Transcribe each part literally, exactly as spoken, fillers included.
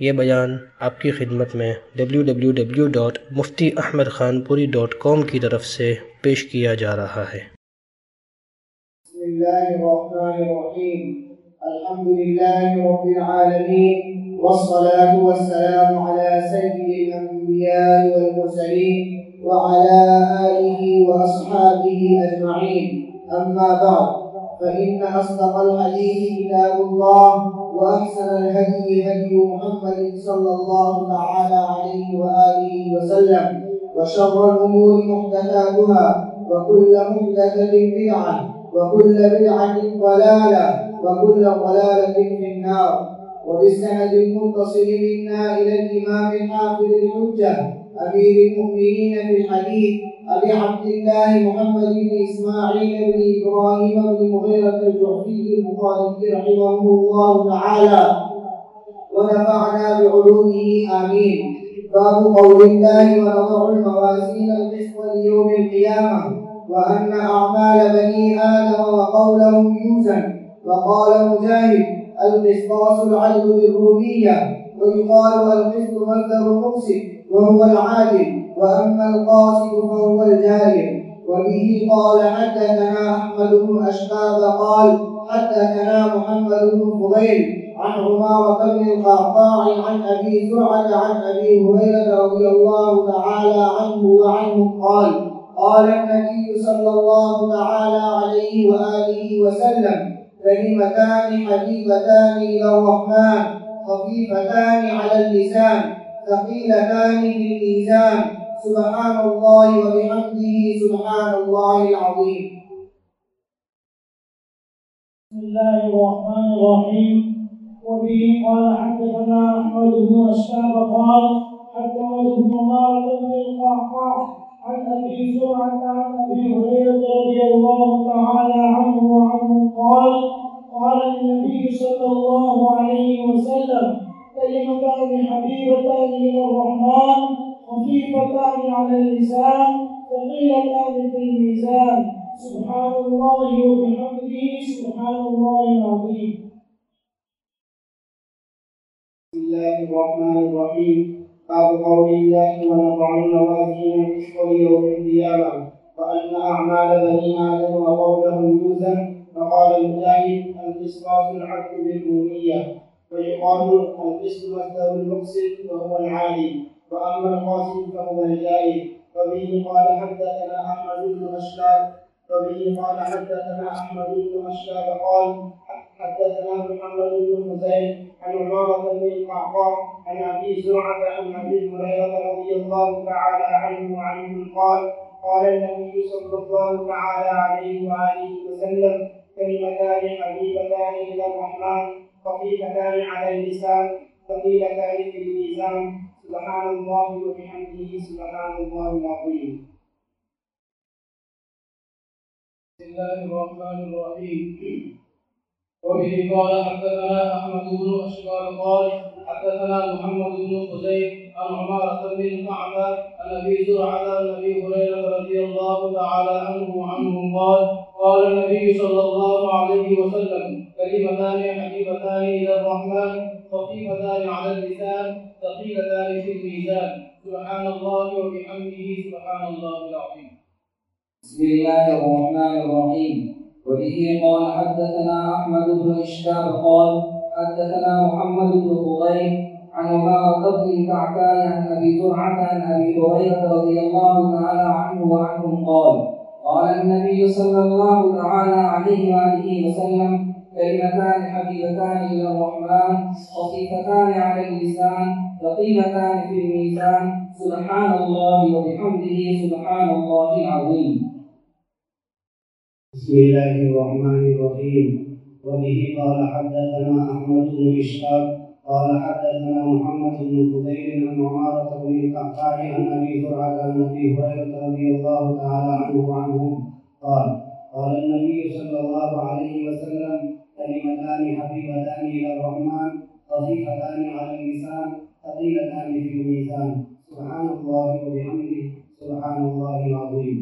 ये बयान आपकी खिदमत में W W W dot Mufti Ahmad Khanpuri dot com की तरफ से पेश किया जा रहा है। बिस्मिल्लाहिर्रहमानिर्रहीम। अल्हम्दुलिल्लाहि रब्बिल आलमीन वस्सलातु वस्सलामु अला सय्यिदिल अंबिया'i वल मुरसलीन व अला आलिहि व अस्हाबिहि अजमईन। अम्मा बअद फ़इन्न अस्दक़ल हदीस किताबुल्लाह व अहसनल हदी हदी मुहम्मद सल्लल्लाहु तआला अलैहि व आलिहि व सल्लम व शर्रल उमूरि मुहदसातुहा व कुल्लु मुहदसतिन बिदअह व कुल्लु बिदअतिन ज़लाला व कुल्लु ज़लालतिन फिन्नार। وبالسند المتصل منا إلى الإمام الحافظ الحجة أمير المؤمنين في الحديث أبي عبد الله محمد بن إسماعيل بن إبراهيم بن مغيرة الجعفي البخاري رحمه الله تعالى ونفعنا بعلومه آمين. باب قول الله ونضع الموازين القسط ليوم القيامة وأن أعمال بني آدم وقولهم يوزن. وقال مجاهد: القسطاس العدل بالرومية، ويقال القسط مصدر مقسط وهو العادل، وأما القاسط فهو الجائر. وبه قال حدثنا أحمد بن أشباب قال حدثنا محمد بن فضيل عن عمارة بن القعقاع عن أبي زرعة عن أبي هريرة رضي الله تعالى عنه وعنه قال قال النبي صلى الله تعالى عليه وآله وسلم: كلمتان حبيبتان إلى الرحمن خفيفتان على اللسان ثقيلتان في الميزان سبحان الله وبحمده سبحان الله العظيم. بسم الله الرحمن الرحيم. وبه قال حدثنا أحمد بن أشباب قال حدثنا ابن عمارة بن القعقاع عن أبي زرعة عن أبي هريرة رضي الله تعالى عنه وعنه قال قال النبي صلى الله عليه وسلم: كلمتان حبيبتان إلى الرحمن خفيفتان على اللسان ثقيلتان في الميزان سبحان الله وبحمده سبحان الله العظيم. بسم الله الرحمن الرحيم. باب قول الله ونضع الموازين القسط ليوم القيامة وأن أعمال بني آدم وقولهم يوزن. فقال مجاهد: القسطاس العدل بالرومية، ويقال القسط مصدر المقسط وهو العادل، وأما القاسط فهو الجائر. وبه قال حدثنا أحمد بن أشباب وبه قال حدثنا أحمد بن أشباب قال حدثنا محمد بن حسين عن عمارة بن القعقاع عن أبي زرعة عن أبي هريرة رضي الله تعالى عنه وعنه قال قال النبي صلى الله تعالى عليه وآله وسلم: كلمتان حبيبتان إلى الرحمن خفيفتان على اللسان ثقيلتان في الميزان سبحان الله وبحمده سبحان الله العظيم. بسم الله الرحمن الرحيم. وبه قال حدثنا أحمد بن أشباب قال حدثنا محمد بن خزيم عن عمارة بن القعقاع عن أبي زرعة عن أبي هريرة رضي الله تعالى عنه وعنه قال قال النبي صلى الله عليه وسلم: كلمتان حبيبتان إلى الرحمن خفيفتان على اللسان ثقيلتان في الميزان سبحان الله وبحمده سبحان الله العظيم. بسم الله الرحمن الرحيم. وبه قال حدثنا أحمد بن إشكاب قال حدثنا محمد بن فضيل عن عمارة بن الكعكاء عن أبي زرعة عن أبي هريرة رضي الله تعالى عنه وعنهم قال قال النبي صلى الله تعالى عليه وآله وسلم: كلمتان حبيبتان إلى الرحمن خفيفتان على اللسان ثقيلتان في الميزان سبحان الله وبحمده سبحان الله العظيم. بسم الله الرحمن الرحيم. وبه قال حدثنا أحمد بن إسحاق قال حدثنا محمد بن فضيل عن عمارة بن القعقاع عن أبي زرعة عن أبي هريرة رضي الله تعالى عنه وعنهم قال قال النبي صلى الله عليه وسلم: كلمتان حبيبتان إلى الرحمن خفيفتان على اللسان ثقيلتان في الميزان سبحان الله وبحمده سبحان الله العظيم.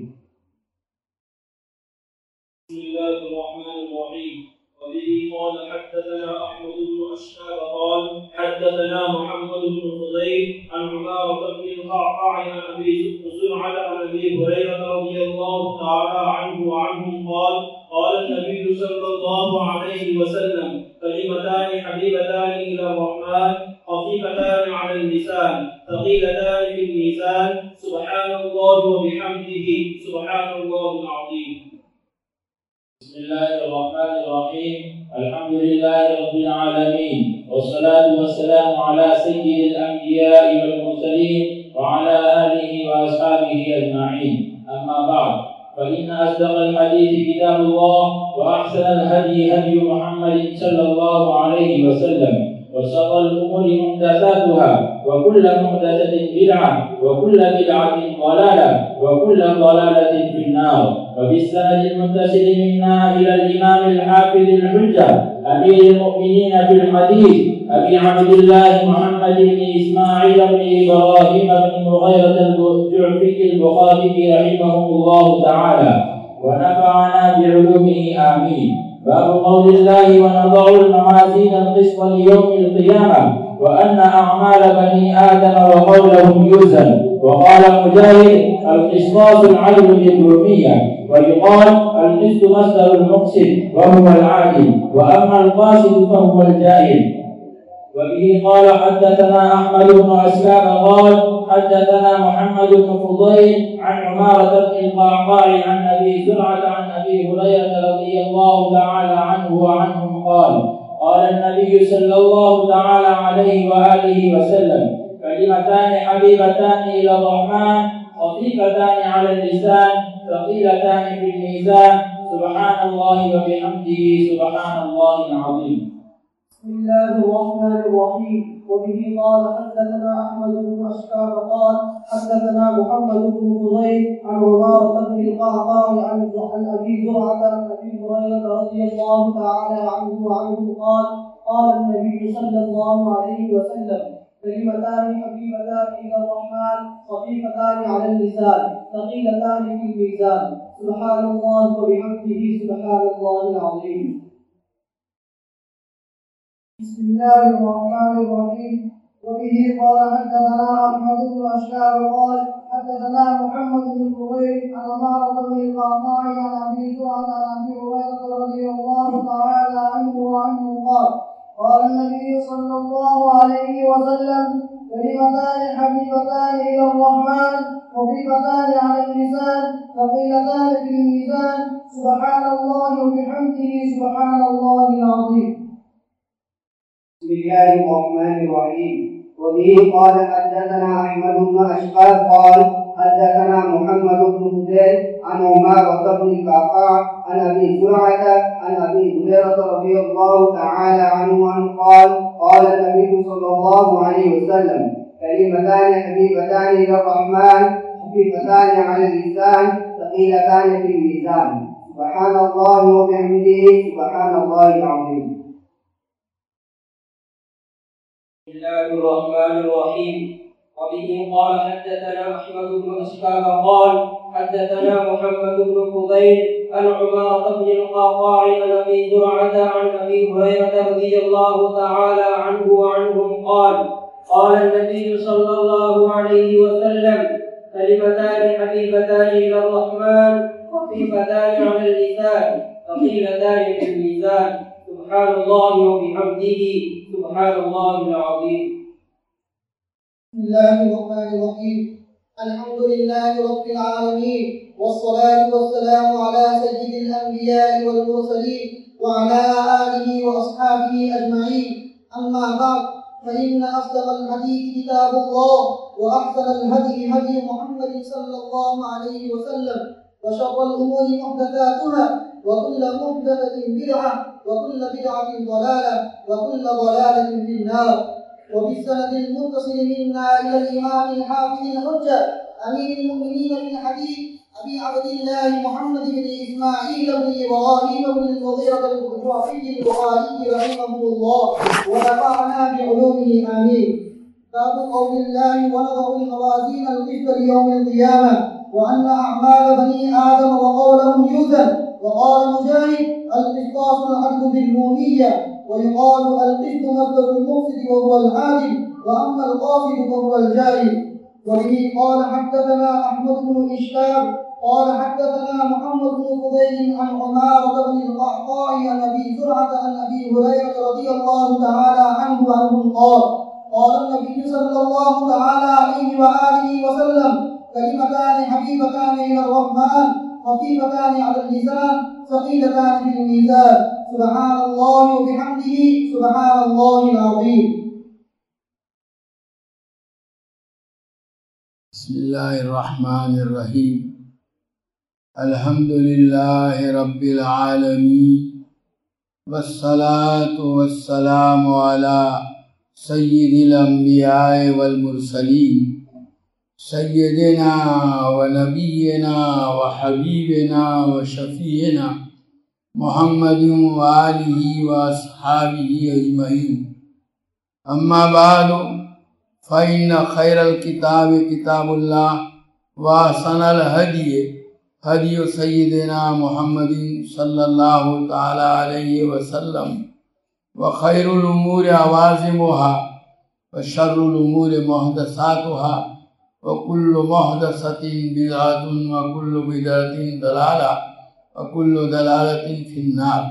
بسم الله الرحمن الرحيم. وبه قال حدثنا أحمد بن أشهاب قال حدثنا حدثنا محمد بن فضيل عن عمارة بن القعقاع عن أبي زرعة عن أبي هريرة رضي الله تعالى عنه وعنهم قال قال النبي صلى الله عليه وسلم كلمتان حبيبتان إلى الرحمن خفيفتان على اللسان ثقيلتان في الميزان سبحان الله وبحمده سبحان الله العظيم. بسم الله الرحمن الرحيم. الحمد لله رب العالمين، والصلاة والسلام على سيد الأنبياء والمرسلين وعلى آله وأصحابه أجمعين. أما بعد، فإن أصدق الحديث كتاب الله، وأحسن الهدي هدي محمد صلى الله عليه وسلم، وشر الأمور محدثاتها، وكل محدثة بدعة، وكل بدعة ضلالة، وكل ضلالة في النار. وبالسند المتصل منا إلى الإمام الحافظ الحجة أمير المؤمنين في الحديث أبي عبد الله محمد بن إسماعيل بن إبراهيم بن مغيرة الجعفي البخاري رحمه الله تعالى، ونفعنا بعلومه آمين. باب قول الله ونضع الموازين القسط ليوم القيامة وأن أعمال بني آدم وقولهم يوزن. وقال مجاهد القسطاس العدل بالرومية، ويقال القسط مصدر المقسط وهو العادل، وأما القاسط فهو الجائر. وبه قال حدثنا أحمد بن أسلام قال حدثنا محمد بن فضيل عن عمارة بن القعقاع عن أبي زرعة عن أبي هريرة رضي الله تعالى عنه وعنهم قال قال النبي صلى الله تعالى عليه وآله وسلم كلمتان حبيبتان إلى الرحمن خفيفتان على اللسان ثقيلتان في الميزان سبحان الله وبحمده سبحان الله العظيم. بسم الله الرحمن الرحيم. وبه قال حدثنا احمد بن اشكاب قال حدثنا محمد بن فضيل عن عمارة بن القعقاع عن عن ابي زرعة عن ابي هريرة رضي الله تعالى عنه وعنه قال قال النبي صلى الله عليه وسلم كلمتان حبيبتان الى الرحمن خفيفتان على اللسان ثقيلتان في الميزان سبحان الله وبحمده سبحان الله العظيم. بسم الله الرحمن الرحيم. وبه قال حدثنا احمد بن اشكاب قال حدثنا محمد بن فضيل عن عمارة بن القعقاع عن ابي زرعة عن ابي هريرة رضي الله تعالى عنه وعنه قال قال النبي صلى الله عليه وسلم كلمتان حبيبتان الى الرحمن خفيفتان على اللسان ثقيلتان في الميزان سبحان الله وبحمده سبحان الله العظيم. بسم الله الرحمن الرحيم. وبه قال حدثنا احمد بن اشقاق قال حدثنا محمد بن فضيل عن عمارة بن القعقاع عن ابي زرعة عن ابي هريرة رضي الله تعالى عنه عنه قال قال النبي صلى الله عليه وسلم كلمتان حبيبتان الى الرحمن خفيفتان على اللسان ثقيلتان في الميزان سبحان الله وبحمده سبحان الله العظيم. بسم الله الرحمن الرحيم. وبه قال حدثنا أحمد بن أشكاب قال حدثنا محمد بن فضيل عن عمارة بن القعقاع عن أبي زرعة عن أبي هريرة رضي الله تعالى عنه وعنهم قال قال النبي صلى الله عليه وسلم كلمتان حبيبتان إلى الرحمن خفيفتان على اللسان ثقيلتان في الميزان سبحان الله وبحمده سبحان الله العظيم. بسم الله الرحمن الرحيم. الحمد لله رب العالمين، والصلاة والسلام على سيد الأنبياء والمرسلين وعلى آله وأصحابه أجمعين. أما بعد، فإن أصدق الحديث كتاب الله، وأحسن الهدي هدي محمد صلى الله عليه وسلم، وشر الأمور محدثاتها، وكل محدثة بدعة، وكل بدعة ضلالة، وكل ضلالة في النار. وبالسند المتصل منا إلى الإمام الحافظ الحجة أمير المؤمنين في الحديث أبي عبد الله محمد بن إسماعيل بن إبراهيم بن المغيرة الجعفي البخاري رحمه الله، ونفعنا بعلومه آمين. باب قول الله ونضع الموازين القسط ليوم القيامة وأن أعمال بني آدم وقولهم يوزن. وقال مجاهد القسطاس العدل بالرومية، ويقال القسط مصدر المفسد وهو العادل وأما القاصد فهو الجائر. وبه قال حدثنا أحمد بن إشكاب قال حدثنا محمد بن فضيل عن عمارة بن القعقاع عن أبي زرعة عن أبي هريرة رضي الله تعالى عنه عنه قال قال النبي صلى الله تعالى عليه وآله وسلم كلمتان حبيبتان إلى الرحمن خفيفتان على اللسان ثقيلتان في الميزان سبحان الله وبحمده سبحان الله العظيم. بسم اللہ الرحمن الرحیم. الحمد للہ رب العالمین والصلاة والسلام علی سید الانبیاء والمرسلین سیدنا ونبینا وحبیبنا وشفیعنا محمد وآلہ واصحابہ اجمعین. اما بعد فإن خير الكتاب كتاب الله وأحسن الهدي هدي سيدنا محمد صلى الله تعالى عليه وسلم وخير الأمور عوازمها وشر الأمور محدثاتها وكل محدثة بدعة وكل بدعة ضلالة وكل ضلالة في النار.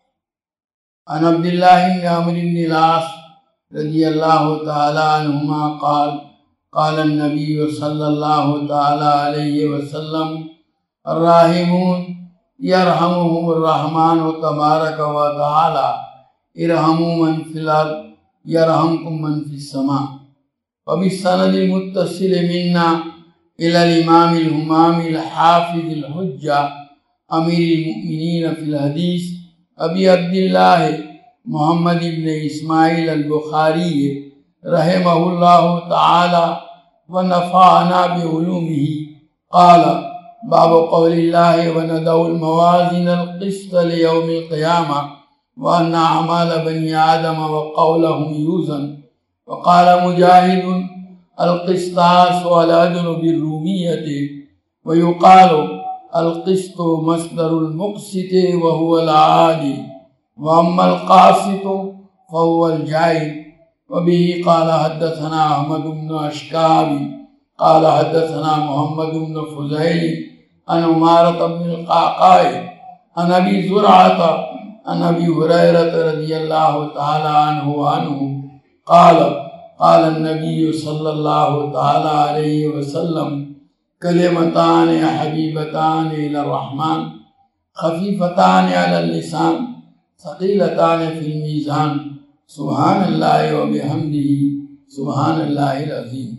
عن عبد الله بن عمرو بن العاص رضی اللہ تعالی عنہما قال قال النبی صلی اللہ تعالی علیہ وسلم الراحمون یرحمهم الرحمن تبارک و تعالی ارحموا من فی الارض یرحمکم من فی السماء. وبالسند المتصل منا الى الامام الہمام الحافظ الحجہ امیر المؤمنین فی الحدیث ابی عبداللہ محمد ابن اسماعیل البخاری رحمہ اللہ تعالی ونفعنا بعلومہ قال باب قول اللہ وندع الموازین القسط لیوم القیامہ وان اعمال بنی آدم وقولهم یوزن. وقال مجاہد القسطاس والعدل بالرومیت ویقال القسط مصدر المقسط وهو العادل وأما القاسط فهو الجائر. وبه قال حدثنا أحمد بن أشكاب قال حدثنا محمد بن فضيل عن عمارة بن القعقاع عن أبي زرعة عن أبي هريرة رضي الله تعالى عنه وعنه قال قال النبي صلى الله تعالى عليه وسلم كلمتان حبيبتان إلى الرحمن خفيفتان على اللسان ثقيلتان في الميزان سبحان اللہ وبحمدہ سبحان اللہ العظیم.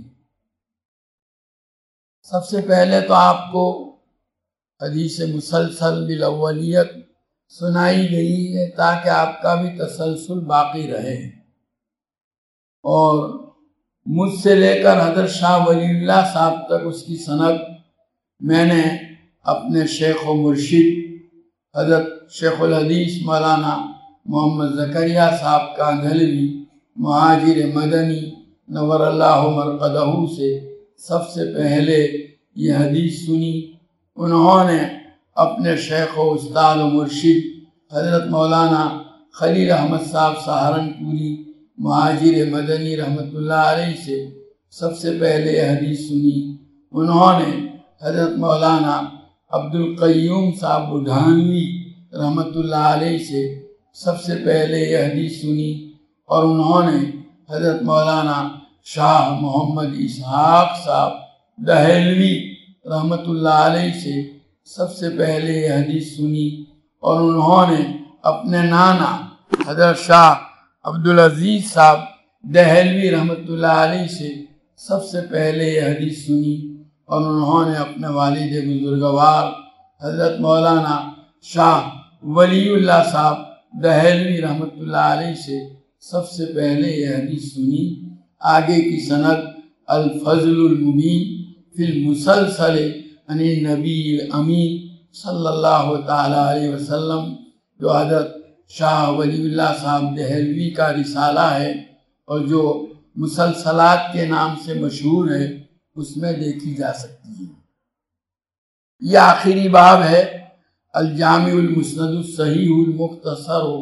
سب سے پہلے تو آپ کو حدیث مسلسل بالاولیت سنائی گئی ہے تاکہ آپ کا بھی تسلسل باقی رہے. اور مجھ سے لے کر حضرت شاہ ولی اللہ صاحب تک اس کی سند میں نے اپنے شیخ و مرشد حضرت شیخ الحدیث مولانا محمد زکریا صاحب کا دہلوی مہاجر مدنی نور اللہ مرقدہ سے سب سے پہلے یہ حدیث سنی. انہوں نے اپنے شیخ و استاد و مرشد حضرت مولانا خلیل احمد صاحب سہارنپوری مہاجر مدنی رحمۃ اللہ علیہ سے سب سے پہلے یہ حدیث سنی. انہوں نے حضرت مولانا عبد القیوم صاحب بڈھانوی رحمۃ اللہ علیہ سے سب سے پہلے یہ حدیث سنی. اور انہوں نے حضرت مولانا شاہ محمد اسحاق صاحب دہلوی رحمۃ اللہ علیہ سے سب سے پہلے یہ حدیث سنی. اور انہوں نے اپنے نانا حضرت شاہ عبدالعزیز صاحب دہلوی رحمۃ اللہ علیہ سے سب سے پہلے یہ حدیث سنی. اور انہوں نے اپنے والد بزرگوار حضرت مولانا شاہ ولی اللہ صاحب دہلوی رحمۃ اللہ علیہ سے سب سے پہلے یہ حدیث سنی. آگے کی سند الفضل المبین فی المسلسل عن النبی الامین صلی اللہ تعالی علیہ وسلم جو حضرت شاہ ولی اللہ صاحب دہلوی کا رسالہ ہے اور جو مسلسلات کے نام سے مشہور ہے اس میں دیکھی جا سکتی ہے. یہ آخری باب ہے الجامع المسند الصحیح المختصر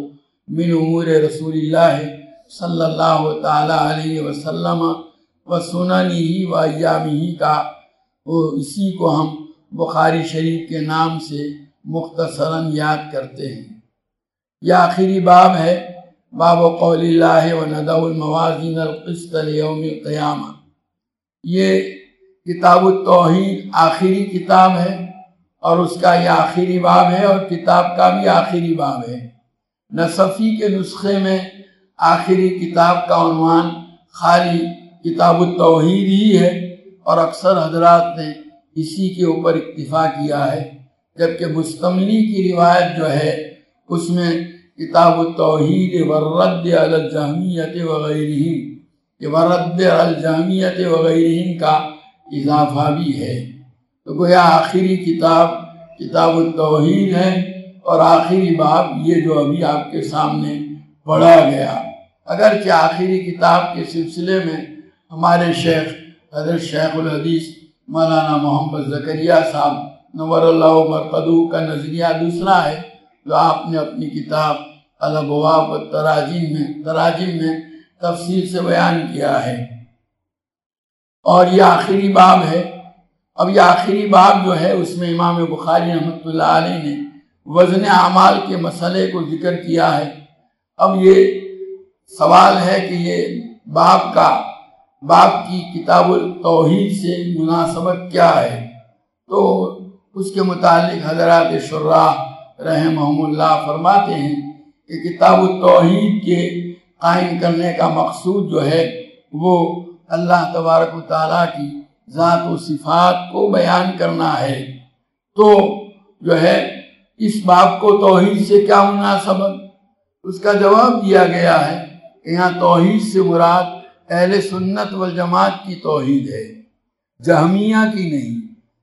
من امور رسول اللہ صلی اللہ تعالی علیہ وسلم و سننہ و ایامہ کا، وہ اسی کو ہم بخاری شریف کے نام سے مختصراً یاد کرتے ہیں۔ یہ آخری باب ہے، باب قول اللہ وندع الموازین القسط لیوم القیامہ۔ یہ کتاب التوحید آخری کتاب ہے اور اس کا یہ آخری باب ہے، اور کتاب کا بھی آخری باب ہے۔ نصفی کے نسخے میں آخری کتاب کا عنوان خالی کتاب التوحید ہی ہے، اور اکثر حضرات نے اسی کے اوپر اکتفا کیا ہے، جبکہ مستملی کی روایت جو ہے اس میں کتاب التوحید والرد علی الجہمیۃ وغیرہم، یہ ورد علی الجہمیۃ وغیرہم کا اضافہ بھی ہے۔ تو گویا آخری کتاب کتاب التوحید ہے، اور آخری باب یہ جو ابھی آپ کے سامنے پڑھا گیا۔ اگرچہ آخری کتاب کے سلسلے میں ہمارے شیخ حضرت شیخ الحدیث مولانا محمد زکریا صاحب نور اللہ مرقدو کا نظریہ دوسرا ہے، جو آپ نے اپنی کتاب الابواب والتراجم میں تراجم میں تفصیل سے بیان کیا ہے، اور یہ آخری باب ہے۔ اب یہ آخری باب جو ہے اس میں امام بخاری رحمۃ اللہ علیہ نے وزن اعمال کے مسئلے کو ذکر کیا ہے۔ اب یہ سوال ہے کہ یہ باب کا باب کی کتاب التوحید سے مناسبت کیا ہے؟ تو اس کے متعلق حضرات شراح رحمہم اللہ فرماتے ہیں کہ کتاب التوحید کے قائم کرنے کا مقصود جو ہے وہ اللہ تبارک و تعالیٰ کی ذات و صفات کو بیان کرنا ہے۔ تو جو ہے اس باب کو توحید سے کیا مناسبت؟ اس کا جواب دیا گیا ہے کہ یہاں توحید سے مراد اہل سنت والجماعت کی توحید ہے، جہمیہ کی نہیں۔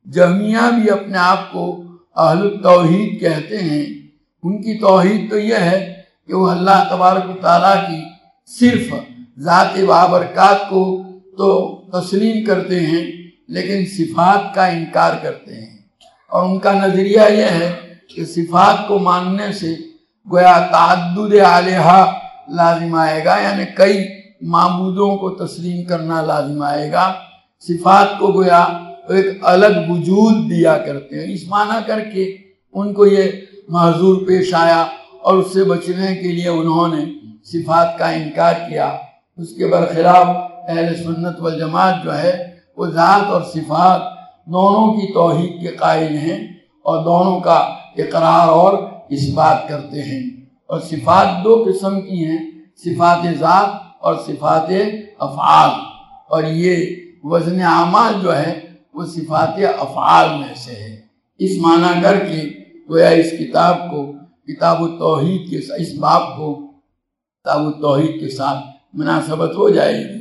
جہمیہ بھی اپنے آپ کو اہل التوحید کہتے ہیں، ان کی توحید تو یہ ہے کہ وہ اللہ تبارک و تعالیٰ کی صرف ذات بابرکات کو تو تسلیم کرتے ہیں، لیکن صفات کا انکار کرتے ہیں، اور ان کا نظریہ یہ ہے کہ صفات کو ماننے سے گویا تعدد الہہ لازم آئے گا، یعنی کئی معبودوں کو تسلیم کرنا لازم آئے گا۔ صفات کو گویا ایک الگ وجود دیا کرتے ہیں، اس معنی کر کے ان کو یہ محظور پیش آیا، اور اس سے بچنے کے لیے انہوں نے صفات کا انکار کیا۔ اس کے برخلاف اہل سنت والجماعت جو ہے وہ ذات اور صفات دونوں کی توحید کے قائل ہیں، اور دونوں کا اقرار اور اس بات کرتے ہیں۔ اور صفات دو قسم کی ہیں، صفات ذات اور صفات افعال، اور یہ وزن اعمال جو ہے وہ صفات افعال میں سے ہے۔ اس معنی کر کے گویا اس کتاب کو کتاب التوحید کے اس باب کو کتاب التوحید کے ساتھ مناسبت ہو جائے گی۔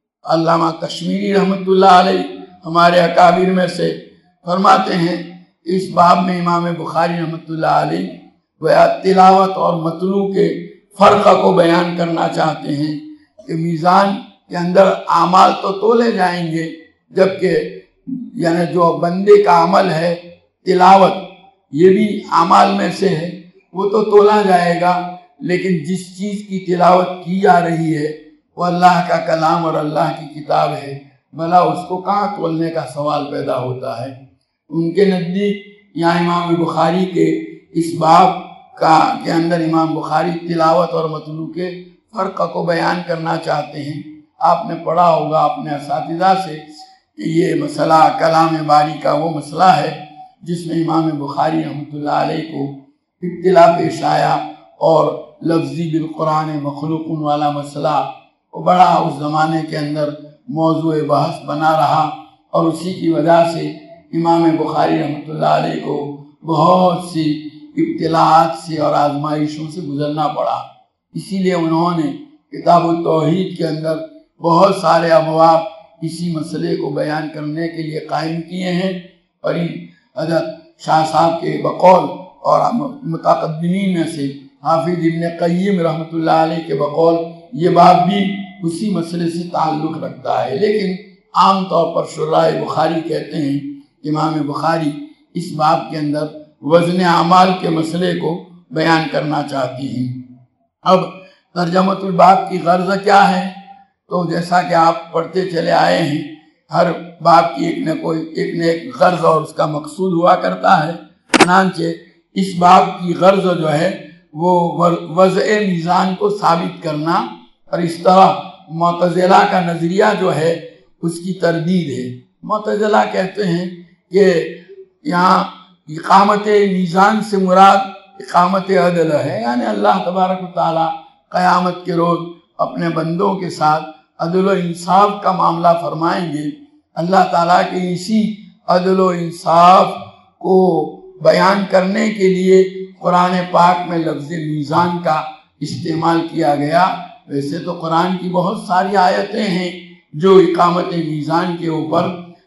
علامہ کشمیری رحمۃ اللہ علیہ ہمارے اکابر میں سے فرماتے ہیں، اس باب میں امام بخاری رحمۃ اللہ علیہ گویا تلاوت اور مطلوع کے فرق کو بیان کرنا چاہتے ہیں کہ میزان کے اندر اعمال تو تولے جائیں گے، جبکہ یعنی جو بندے کا عمل ہے تلاوت یہ بھی اعمال میں سے ہے، وہ تو تولا جائے گا، لیکن جس چیز کی تلاوت کی جا رہی ہے وہ اللہ کا کلام اور اللہ کی کتاب ہے، بھلا اس کو کہاں تولنے کا سوال پیدا ہوتا ہے۔ ان کے نزدیک یہاں امام بخاری کے اس باب کا کے اندر امام بخاری تلاوت اور مطلوع کے فرق کو بیان کرنا چاہتے ہیں۔ آپ نے پڑھا ہوگا اپنے اساتذہ سے کہ یہ مسئلہ کلام باری کا وہ مسئلہ ہے جس میں امام بخاری رحمۃ اللہ علیہ کو ابتلا پیش آیا، اور لفظی بالقرآن مخلوق والا مسئلہ وہ بڑا اس زمانے کے اندر موضوع بحث بنا رہا، اور اسی کی وجہ سے امام بخاری رحمۃ اللہ علیہ کو بہت سی ابتلاعات سے اور آزمائشوں سے گزرنا پڑا۔ اسی لیے انہوں نے کتاب التوحید کے اندر بہت سارے ابواب اسی مسئلے کو بیان کرنے کے لیے قائم کیے ہیں، اور حضرت شاہ صاحب کے بقول اور متقدمین میں سے حافظ ابن قیم رحمۃ اللہ علیہ کے بقول یہ باب بھی اسی مسئلے سے تعلق رکھتا ہے، لیکن عام طور پر شراح بخاری کہتے ہیں امام بخاری اس باب کے اندر وزن اعمال کے مسئلے کو بیان کرنا چاہتی ہیں۔ اب ترجمۃ الباب کی غرض کیا ہے؟ تو جیسا کہ آپ پڑھتے چلے آئے ہیں، ہر باب کی ایک نہ کوئی ایک نہ ایک غرض اور اس کا مقصود ہوا کرتا ہے۔ چنانچہ اس باب کی غرض جو ہے وہ وضع میزان کو ثابت کرنا، اور اس طرح معتزلہ کا نظریہ جو ہے اس کی تردید ہے۔ معتزلہ کہتے ہیں کہ یہاں اقامت میزان سے مراد اقامت عدل ہے، یعنی اللہ تبارک و تعالی قیامت کے روز اپنے بندوں کے ساتھ عدل و انصاف کا معاملہ فرمائیں گے۔ اللہ تعالیٰ کے اسی عدل و انصاف کو بیان کرنے کے لیے قرآن پاک میں لفظ میزان کا استعمال کیا گیا۔ ویسے تو قرآن کی بہت ساری آیتیں ہیں جو اقامت میزان کے اوپر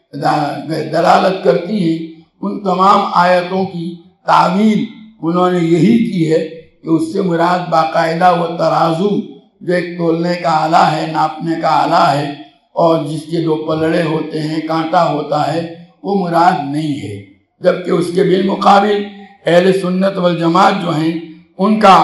دلالت کرتی ہیں۔ ان تمام آیتوں کی تعویل انہوں نے یہی کی ہے کہ اس سے مراد باقاعدہ وہ ترازو جو ایک تولنے کا آلہ ہے، ناپنے کا آلہ ہے، اور جس کے دو پلڑے ہوتے ہیں، کانٹا ہوتا ہے، وہ مراد نہیں ہے۔ جبکہ اس کے بالمقابل اہل سنت والجماعت جو ہیں ان کا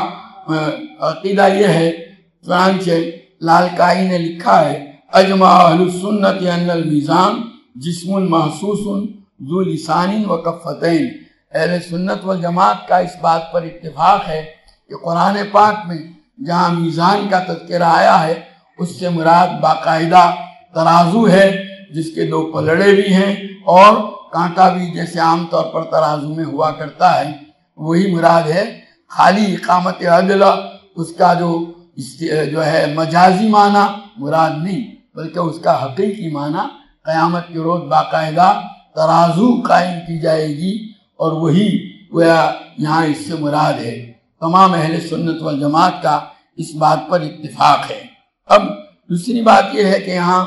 عقیدہ یہ ہے، چنانچہ لالکائی نے لکھا ہے اجمع اہل السنت ان المیزان جسم محسوس ذو لسان و کفتین۔ اہل سنت والجماعت کا اس بات پر اتفاق ہے کہ قرآن پاک میں جہاں میزان کا تذکرہ آیا ہے اس سے مراد باقاعدہ ترازو ہے جس کے دو پلڑے بھی ہیں اور کانٹا بھی، جیسے عام طور پر ترازو میں ہوا کرتا ہے، وہی مراد ہے۔ خالی اقامت عدل اس کا جو جو ہے مجازی معنی مراد نہیں، بلکہ اس کا حقیقی معنی قیامت کے روز باقاعدہ ترازو قائم کی جائے گی، اور وہی گویا یہاں اس سے مراد ہے۔ تمام اہل سنت والجماعت کا اس بات پر اتفاق ہے۔ اب دوسری بات یہ ہے کہ یہاں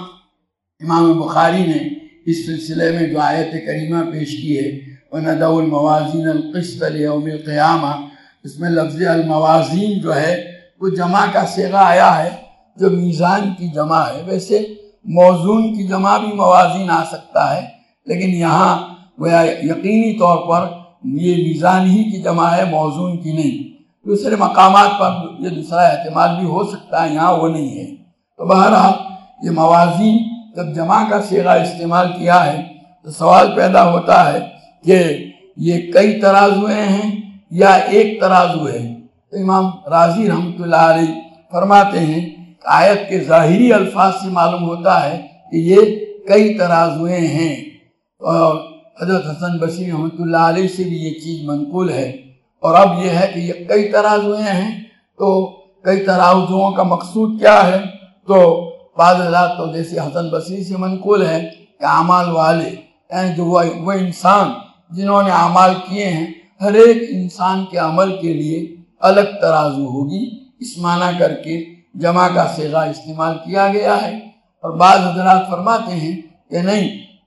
امام بخاری نے اس سلسلے میں جو آیت کریمہ پیش کی ہے وَنَدَعُ الْمَوَازِينَ الْقِسْطَ لِيَوْمِ الْقِيَامَةِ، اس میں لفظ الموازین جو ہے وہ جمع کا صیغہ آیا ہے جو میزان کی جمع ہے۔ ویسے موزون کی جمع بھی موازین آ سکتا ہے، لیکن یہاں گویا یقینی طور پر یہ میزان ہی کی جمع ہے، موزون کی نہیں۔ دوسرے مقامات پر یہ دوسرا احتمال بھی ہو سکتا ہے، یہاں وہ نہیں ہے۔ تو بہرحال یہ موازین جب جمع کا صیغہ استعمال کیا ہے تو سوال پیدا ہوتا ہے کہ یہ کئی ترازویں ہیں یا ایک ترازو ہے؟ تو امام رازی رحمۃ اللہ علیہ فرماتے ہیں کہ آیت کے ظاہری الفاظ سے معلوم ہوتا ہے کہ یہ کئی ترازویں ہیں، اور حضرت حسن بصری رحمۃ اللہ علیہ سے بھی یہ چیز منقول ہے۔ اور اب یہ ہے کہ یہ کئی ترازویں ہیں، تو کئی ترازوؤں کا مقصود کیا ہے؟ تو بعض حضرات تو جیسے حسن بصری سے منقول ہے کہ اعمال والے، یعنی جو وہ انسان جنہوں نے اعمال کیے ہیں، ہر ایک انسان کے عمل کے لیے الگ ترازو ہوگی، اس معنی کر کے جمع کا صیغہ استعمال کیا گیا ہے۔ اور بعض حضرات فرماتے ہیں کہ نہیں،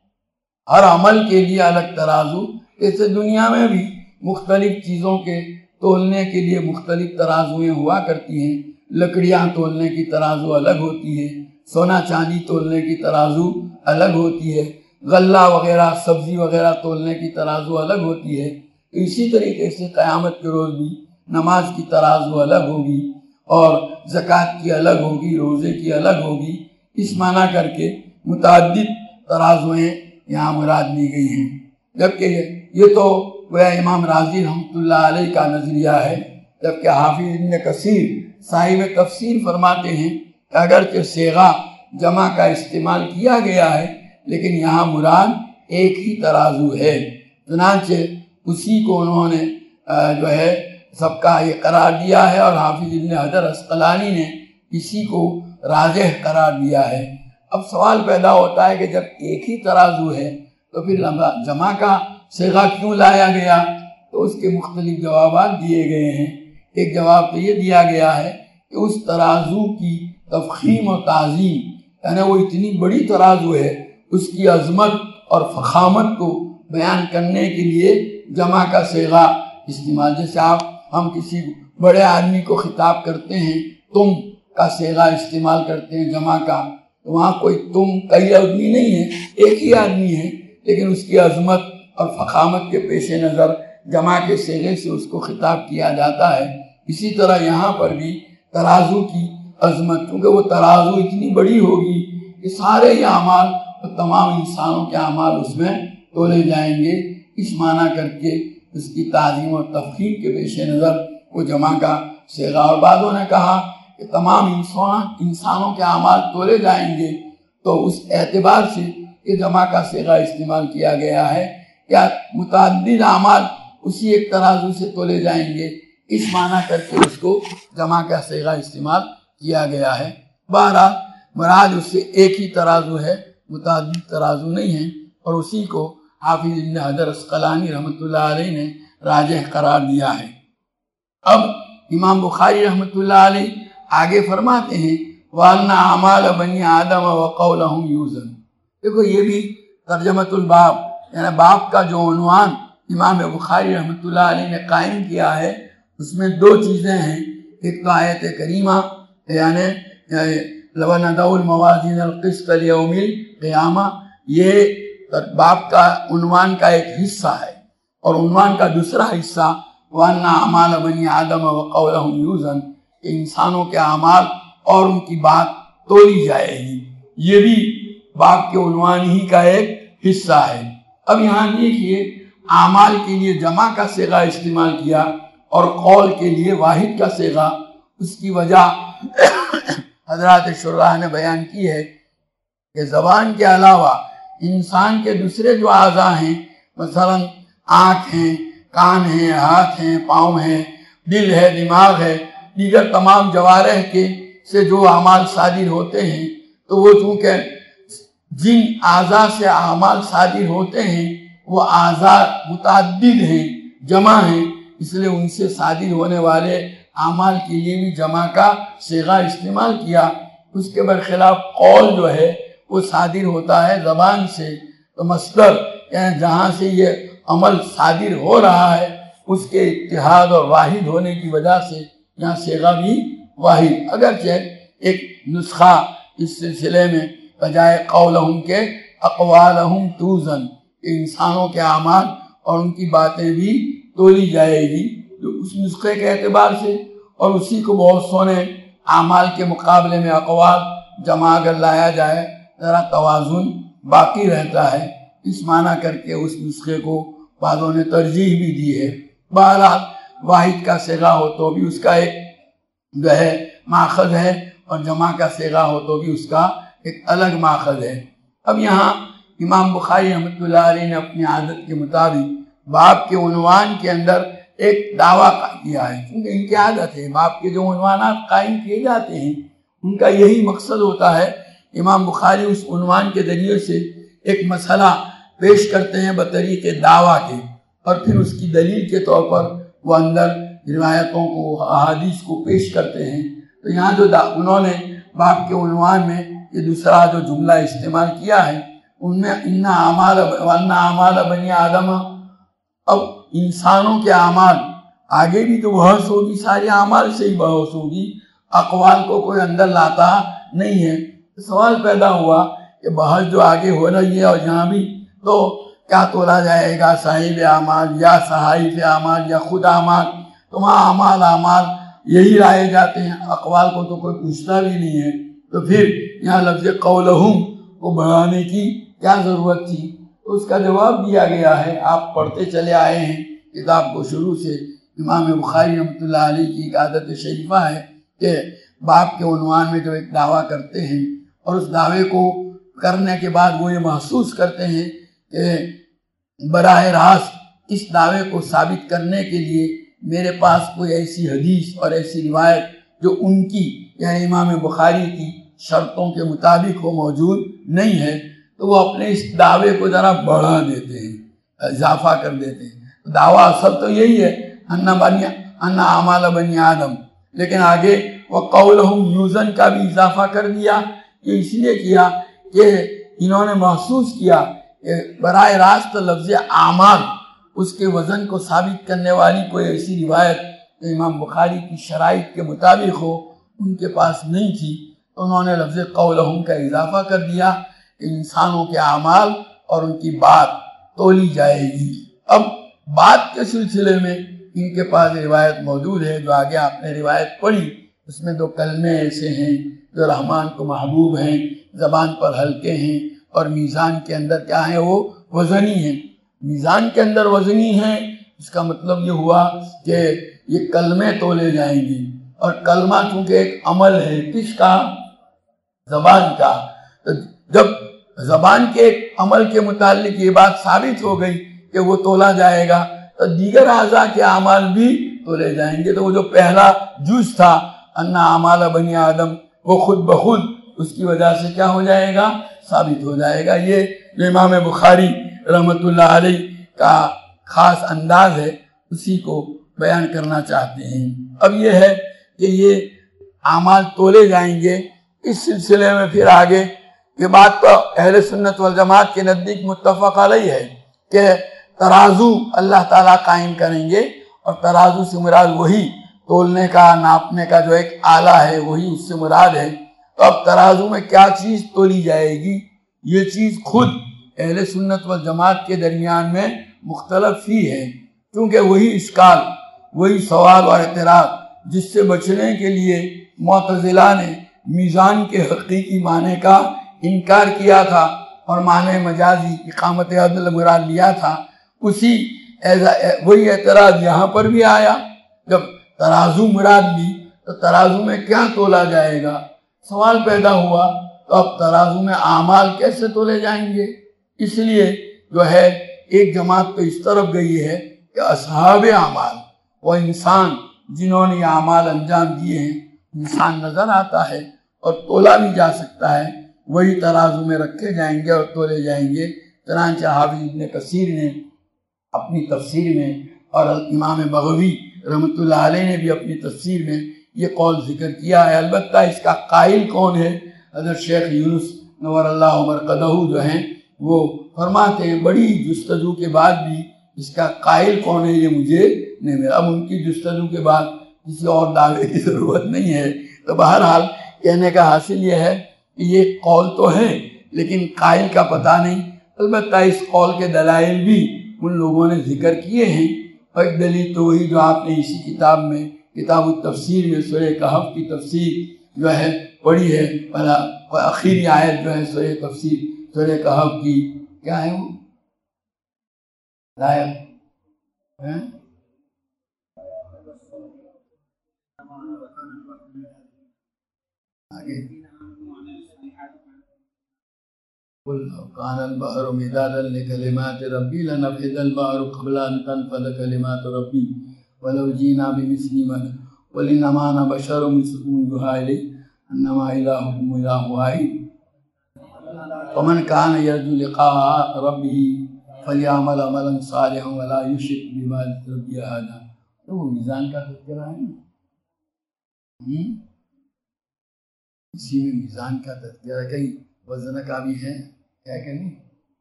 ہر عمل کے لیے الگ ترازو، جیسے دنیا میں بھی مختلف چیزوں کے تولنے کے لیے مختلف ترازویں ہوا کرتی ہیں۔ لکڑیاں تولنے کی ترازو الگ ہوتی ہے، سونا چاندی تولنے کی ترازو الگ ہوتی ہے، غلہ وغیرہ سبزی وغیرہ تولنے کی ترازو الگ ہوتی ہے۔ اسی طریقے سے قیامت کے روز بھی نماز کی ترازو الگ ہوگی، اور زکوٰۃ کی الگ ہوگی، روزے کی الگ ہوگی۔ اس معنی کر کے متعدد ترازویں یہاں مراد لی گئی ہیں، جبکہ یہ تو گویا امام رازی رحمۃ اللہ علیہ کا نظریہ ہے۔ جبکہ حافظ ابن کثیر صاحب تفسیر فرماتے ہیں کہ اگرچہ صیغہ جمع کا استعمال کیا گیا ہے لیکن یہاں مراد ایک ہی ترازو ہے، چنانچہ اسی کو انہوں نے جو ہے سب کا یہ قرار دیا ہے، اور حافظ ابن حجر عسقلانی نے اسی کو راجح قرار دیا ہے۔ اب سوال پیدا ہوتا ہے کہ جب ایک ہی ترازو ہے تو پھر جمع کا صیغہ کیوں لایا گیا؟ تو اس کے مختلف جوابات دیے گئے ہیں۔ ایک جواب تو یہ دیا گیا ہے کہ اس ترازو کی تفخیم و تعظیم، یعنی وہ اتنی بڑی ترازو ہے، اس کی عظمت اور فخامت کو بیان کرنے کے لیے جمع کا صیغہ استعمال، جیسے آپ ہم کسی بڑے آدمی کو خطاب کرتے ہیں تم کا صیغہ استعمال کرتے ہیں جمع کا، تو وہاں کوئی تم کئی آدمی نہیں ہے، ایک ہی آدمی ہے، لیکن اس کی عظمت اور فخامت کے پیش نظر جمع کے صیغے سے اس کو خطاب کیا جاتا ہے۔ اسی طرح یہاں پر بھی ترازو کی عظمت، کیونکہ وہ ترازو اتنی بڑی ہوگی کہ سارے یہ اعمال اور تمام انسانوں کے اعمال اس میں تولے جائیں گے۔ اس معنی کر کے اس کی تعظیم اور تفخیم کے پیش نظر وہ جمع کا صیغہ، اور بعضوں نے کہا کہ تمام انسانوں کے اعمال تولے جائیں گے، تو اس اعتبار سے کہ جمع کا صیغہ استعمال کیا گیا ہے، کیا متعدد اعمال اسی ایک ترازو سے تولے جائیں گے، اس معنی کر کے اس کو جمع کا صیغہ استعمال کیا گیا ہے۔ بہرحال مراد اس سے ایک ہی ترازو ہے، متعدد ترازو نہیں ہے، اور اسی کو حافظ ابن حجر عسقلانی رحمۃ اللہ علیہ نے راجح قرار دیا ہے۔ اب امام بخاری رحمۃ اللہ علیہ آگے فرماتے ہیں وَأَنَّ أَعْمَالَ بَنِي آدَمَ وَقَوْلَهُمْ يُوزَنُ۔ دیکھو یہ بھی ترجمۃ الباب یعنی باب کا جو عنوان امام بخاری رحمۃ اللہ علیہ نے قائم کیا ہے، اس میں دو چیزیں ہیں۔ ایک تو آیت کریمہ یعنی وَنَضَعُ الْمَوَازِينَ الْقِسْطَ لِيَوْمِ الْقِيَامَةِ، یہ باب کا عنوان کا ایک حصہ ہے، اور عنوان کا دوسرا حصہ وَأَنَّ أَعْمَالَ بَنِي آدَمَ وَقَوْلَهُمْ يُوزَنُ، کہ انسانوں کے اعمال اور ان کی بات تولی جائے گی۔ یہ بھی باب کے عنوان ہی کا ایک حصہ ہے۔ اب یہاں دیکھیے اعمال کے لیے جمع کا صیغہ استعمال کیا اور قول کے لیے واحد کا صیغہ۔ اس کی وجہ حضرات شراح نے بیان کی ہے کہ زبان کے علاوہ انسان کے دوسرے جو اعضاء ہیں، مثلا آنکھ ہیں، کان ہیں، ہاتھ ہیں، پاؤں ہیں، دل ہے، دماغ ہے، دیگر تمام جوارح کے سے جو اعمال صادر ہوتے ہیں، تو وہ چونکہ جن اعضاء سے اعمال صادر ہوتے ہیں وہ اعضاء متعدد ہیں، جمع ہیں، اس لیے ان سے صادر ہونے والے اعمال کے لیے بھی جمع کا صیغہ استعمال کیا۔ اس کے برخلاف قول جو ہے وہ صادر ہوتا ہے زبان سے، تو مصدر یعنی جہاں سے یہ عمل صادر ہو رہا ہے اس کے اتحاد اور واحد ہونے کی وجہ سے یہاں صیغہ بھی واحد، اگرچہ ایک نسخہ اس سلسلے میں بجائے قولہم کے اقوالہم توزن، کہ انسانوں کے اعمال اور ان کی باتیں بھی تولی جائے گی، جو اس نسخے کے اعتبار سے، اور اسی کو بہت سونے اعمال کے مقابلے میں اقوال جمع اگر لایا جائے ذرا توازن باقی رہتا ہے، اس معنی کر کے اس نسخے کو بعضوں نے ترجیح بھی دی ہے۔ بہرحال واحد کا صیغہ ہو تو بھی اس کا ایک جو ہے ماخذ ہے، اور جمع کا صیغہ ہو تو بھی اس کا ایک الگ ماخذ ہے۔ اب یہاں امام بخاری رحمۃ اللہ علیہ نے اپنی عادت کے مطابق باب کے عنوان کے اندر ایک دعویٰ کیا ہے، کیونکہ ان کی عادت ہے باب کے جو عنوانات قائم کیے جاتے ہیں ان کا یہی مقصد ہوتا ہے۔ امام بخاری اس عنوان کے ذریعے سے ایک مسئلہ پیش کرتے ہیں بطریق دعویٰ کے، اور پھر اس کی دلیل کے طور پر وہ اندر روایتوں کو، احادیث کو پیش کرتے ہیں۔ تو یہاں جو انہوں نے باب کے عنوان میں یہ دوسرا جو جملہ استعمال کیا ہے ان میں ان اعمال وان اعمال بنی آدم، اب انسانوں کے اعمال آگے بھی تو بحث ہوگی، سارے اعمال سے ہی بحث ہوگی، اقوال کو کوئی اندر لاتا نہیں ہے۔ سوال پیدا ہوا کہ بحث جو آگے ہو رہی ہے اور یہاں بھی، تو کیا تولا جائے گا صاحب اعمال یا صحائف اعمال یا خود اعمال؟ تو وہاں اعمال اعمال یہی لائے جاتے ہیں، اقوال کو تو کوئی پوچھتا بھی نہیں ہے، تو پھر یہاں لفظ قولہم کو بڑھانے کی کیا ضرورت تھی؟ تو اس کا جواب دیا گیا ہے، آپ پڑھتے چلے آئے ہیں کتاب کو شروع سے۔ امام بخاری رحمۃ اللہ علیہ کی ایک عادت شریفہ ہے کہ باب کے عنوان میں جو ایک دعویٰ کرتے ہیں اور اس دعوے کو کرنے کے بعد وہ یہ محسوس کرتے ہیں کہ براہ راست اس دعوے کو ثابت کرنے کے لیے میرے پاس کوئی ایسی حدیث اور ایسی روایت جو ان کی یعنی امام بخاری کی شرطوں کے مطابق ہو موجود نہیں ہے، تو وہ اپنے اس دعوے کو ذرا بڑھا دیتے ہیں، اضافہ کر دیتے ہیں۔ دعویٰ اصل تو یہی ہے ان بنی ان اعمال بنی آدم، لیکن آگے وہ قولہم یوزن کا بھی اضافہ کر دیا۔ یہ اس لیے کیا کہ انہوں نے محسوس کیا کہ براہ راست لفظ اعمال اس کے وزن کو ثابت کرنے والی کوئی ایسی روایت جو امام بخاری کی شرائط کے مطابق ہو ان کے پاس نہیں تھی، تو انہوں نے لفظ قولہم کا اضافہ کر دیا کہ انسانوں کے اعمال اور ان کی بات تولی جائے گی۔ اب بات کے سلسلے میں ان کے پاس روایت موجود ہے جو آگے آپ نے روایت پڑھی اس میں دو کلمے ایسے ہیں جو رحمان کو محبوب ہیں، زبان پر ہلکے ہیں، اور میزان کے اندر کیا ہیں؟ وہ وزنی ہیں۔ میزان کے اندر وزنی ہیں، اس کا مطلب یہ ہوا کہ یہ کلمے تولے جائیں گے، اور کلمہ چونکہ ایک عمل ہے، کس کا؟ زبان کا۔ تو جب زبان کے ایک عمل کے متعلق یہ بات ثابت ہو گئی کہ وہ تولا جائے گا، تو دیگر اعضاء کے اعمال بھی تولے جائیں گے۔ تو وہ جو پہلا جز تھا انا اعمال بنی آدم، وہ خود بخود اس کی وجہ سے کیا ہو جائے گا؟ ثابت ہو جائے گا۔ یہ جو امام بخاری رحمۃ اللہ علیہ کا خاص انداز ہے، اسی کو بیان کرنا چاہتے ہیں۔ اب یہ ہے کہ یہ اعمال تولے جائیں گے۔ اس سلسلے میں پھر آگے یہ بات تو اہل سنت والجماعت کے نزدیک متفق علیہ ہے کہ ترازو اللہ تعالیٰ قائم کریں گے، اور ترازو سے مراد وہی تولنے کا، ناپنے کا جو ایک آلہ ہے، وہی اس سے مراد ہے۔ تو اب ترازو میں کیا چیز تولی جائے گی؟ یہ چیز خود اہل سنت والجماعت کے درمیان میں مختلف ہی ہے، کیونکہ وہی اشکال، وہی سوال اور اعتراض جس سے بچنے کے لیے معتزلہ نے میزان کے حقیقی معنی کا انکار کیا تھا اور معنی مجازی اقامت عدل مراد لیا تھا، اسی وہی اعتراض یہاں پر بھی آیا۔ جب ترازو مراد لی تو ترازو میں کیا تولا جائے گا؟ سوال پیدا ہوا، تو اب ترازو میں اعمال کیسے تولے جائیں گے؟ اس لیے جو ہے ایک جماعت تو اس طرف گئی ہے کہ اصحاب اعمال، وہ انسان جنہوں نے یہ اعمال انجام دیے ہیں، انسان نظر آتا ہے اور تولا بھی جا سکتا ہے، وہی ترازو میں رکھے جائیں گے اور تولے جائیں گے۔ چنانچہ حافظ ابن کثیر نے اپنی تفسیر میں، اور امام بغوی رحمۃ اللہ علیہ نے بھی اپنی تفسیر میں یہ قول ذکر کیا ہے۔ البتہ اس کا قائل کون ہے؟ حضرت شیخ یونس نور اللہ مرقدہ جو ہیں، وہ فرماتے ہیں بڑی جستجو کے بعد بھی اس کا قائل کون ہے یہ مجھے نہیں ملا۔ اب ان کی جستجو کے بعد کسی اور دعوے کی ضرورت نہیں ہے۔ تو بہرحال کہنے کا حاصل یہ ہے کہ یہ قول تو ہے لیکن قائل کا پتہ نہیں۔ البتہ اس قول کے دلائل بھی ان لوگوں نے ذکر کیے ہیں، اور ایک دلیل تو وہی جو آپ نے اسی کتاب میں، کتاب التفسیر میں سورہ کہف کی تفسیر جو ہے پڑھی ہے، پہلا آخری آیت جو ہے سورہ تفسیر سورہ کہف کی، کیا ہے وہ آیت ہے؟ آگے قل لو كان البحر مدادا لكلمات ربي لنفذ البحر قبل أن تنفذ كلمات ربي ولو جئنا بمثله مددا قل إنما أنا بشر مثلكم يوحى إلي أنما إلهكم إله واحد ومن كان يرجو لقاء ربه فليعمل عملا صالحا ولا يشرك بعبادة ربه أحدا۔ تو وہ میزان کا تذکرہ ہے نا، اسی میں میزان کا تذکرہ، کہیں وزن کا بھی ہے کیا کہ نہیں؟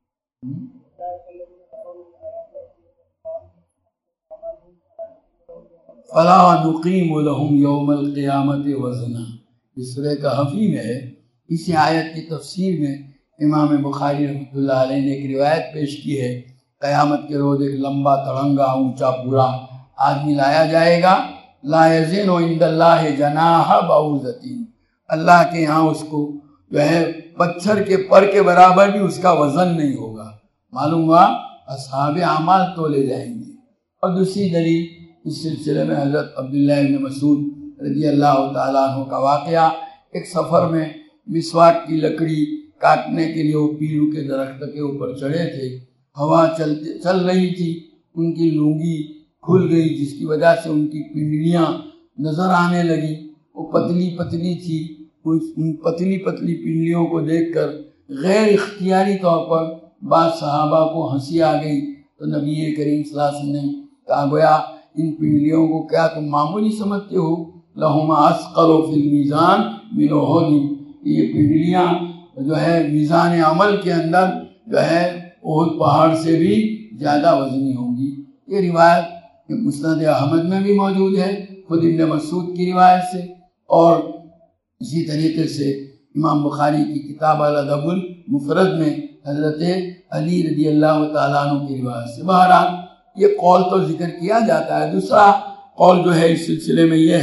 فلا نقیم لهم یوم القیامت وزنا، اس سورہ کہف میں ہے۔ اسی آیت کی تفسیر میں امام بخاری رحمۃ اللہ علیہ نے ایک روایت پیش کی ہے، قیامت کے روز ایک لمبا تڑنگا اونچا پورا آدمی لایا جائے گا، لا یزن عند اللہ جناح بعوضۃ، اللہ کے یہاں اس کو جو ہے پتھر کے پر کے برابر بھی اس کا وزن نہیں ہوگا۔ معلوم ہوا اصحاب اعمال تولے جائیں گے۔ اور دوسری دلیل اس سلسلے میں حضرت عبداللہ بن مسعود رضی اللہ تعالیٰ عنہ کا واقعہ، ایک سفر میں مسواک کی لکڑی کاٹنے کے لیے وہ پیرو کے درخت کے اوپر چڑھے تھے، ہوا چلتے چل رہی تھی، ان کی لونگی کھل گئی جس کی وجہ سے ان کی پنڈلیاں نظر آنے لگی، وہ پتلی پتلی تھی۔ ان پتلی پتلی پنڈلیوں کو دیکھ کر غیر اختیاری طور پر بعض صحابہ کو ہنسی آ گئی، تو نبی کریم صلی اللہ علیہ وسلم نے کہا گویا ان پنڈلیوں کو کیا تم معمولی سمجھتے ہو؟ لہما اثقل فی المیزان من احد، یہ پنڈلیاں جو ہے میزان عمل کے اندر جو ہے احد پہاڑ سے بھی زیادہ وزنی ہوں گی۔ یہ روایت مسند احمد میں بھی موجود ہے خود ابن مسعود کی روایت سے، اور اسی طریقے سے امام بخاری کی کتاب الادب المفرد میں حضرت علی رضی اللہ تعالیٰ عنہ کی روایت سے۔ بہرحال یہ قول تو ذکر کیا جاتا ہے۔ دوسرا قول جو ہے اس سلسلے میں یہ ہے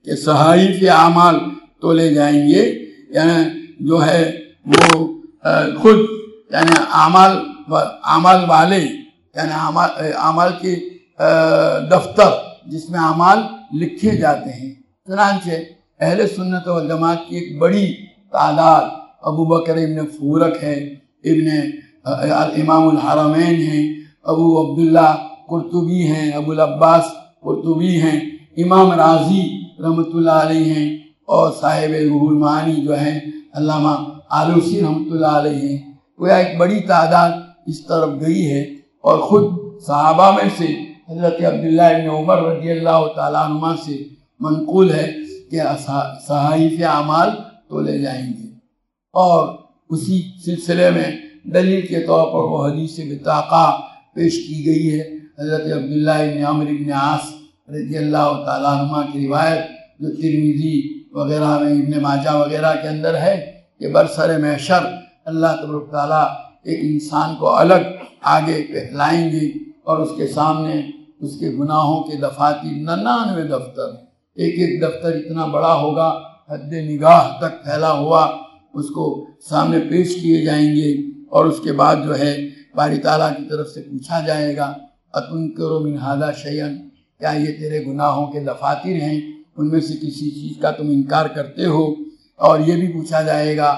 کہ صحائف اعمال تولے جائیں گے، یعنی جو ہے وہ خود یعنی اعمال اعمال والے یعنی اعمال کے دفتر جس میں اعمال لکھے جاتے ہیں۔ چنانچہ اہل سنت والجماعت کی ایک بڑی تعداد ابو بکر ابن فورک ہے، ابن امام الحرمین ہیں، ابو عبداللہ قرطبی ہیں، ابو العباس قرطبی ہیں، امام راضی رحمۃ اللہ علیہ ہیں، اور صاحب روح المعانی جو ہیں علامہ آلوسی رحمۃ اللہ علیہ ہیں۔ گویا ایک بڑی تعداد اس طرف گئی ہے، اور خود صحابہ میں سے حضرت عبداللہ ابن عمر رضی اللہ تعالیٰ عنہ سے منقول ہے کہ صحائف اعمال تولے جائیں گے، اور اسی سلسلے میں دلیل کے طور پر وہ حدیث بطاقہ پیش کی گئی ہے حضرت عبداللہ ابن عمرو ابن عاص رضی اللہ تعالیٰ عنہ کی روایت، جو ترمذی وغیرہ میں ابن ماجہ وغیرہ کے اندر ہے کہ برسر محشر اللہ تبارک تعالیٰ ایک انسان کو الگ آگے لائیں گے، اور اس کے سامنے اس کے گناہوں کے دفاتر ننانوے دفتر، ایک ایک دفتر اتنا بڑا ہوگا حد نگاہ تک پھیلا ہوا، اس کو سامنے پیش کیے جائیں گے، اور اس کے بعد جو ہے باری تعالیٰ کی طرف سے پوچھا جائے گا اتنکر من ھذا شیئا، کیا یہ تیرے گناہوں کے دفاتر ہیں، ان میں سے کسی چیز کا تم انکار کرتے ہو؟ اور یہ بھی پوچھا جائے گا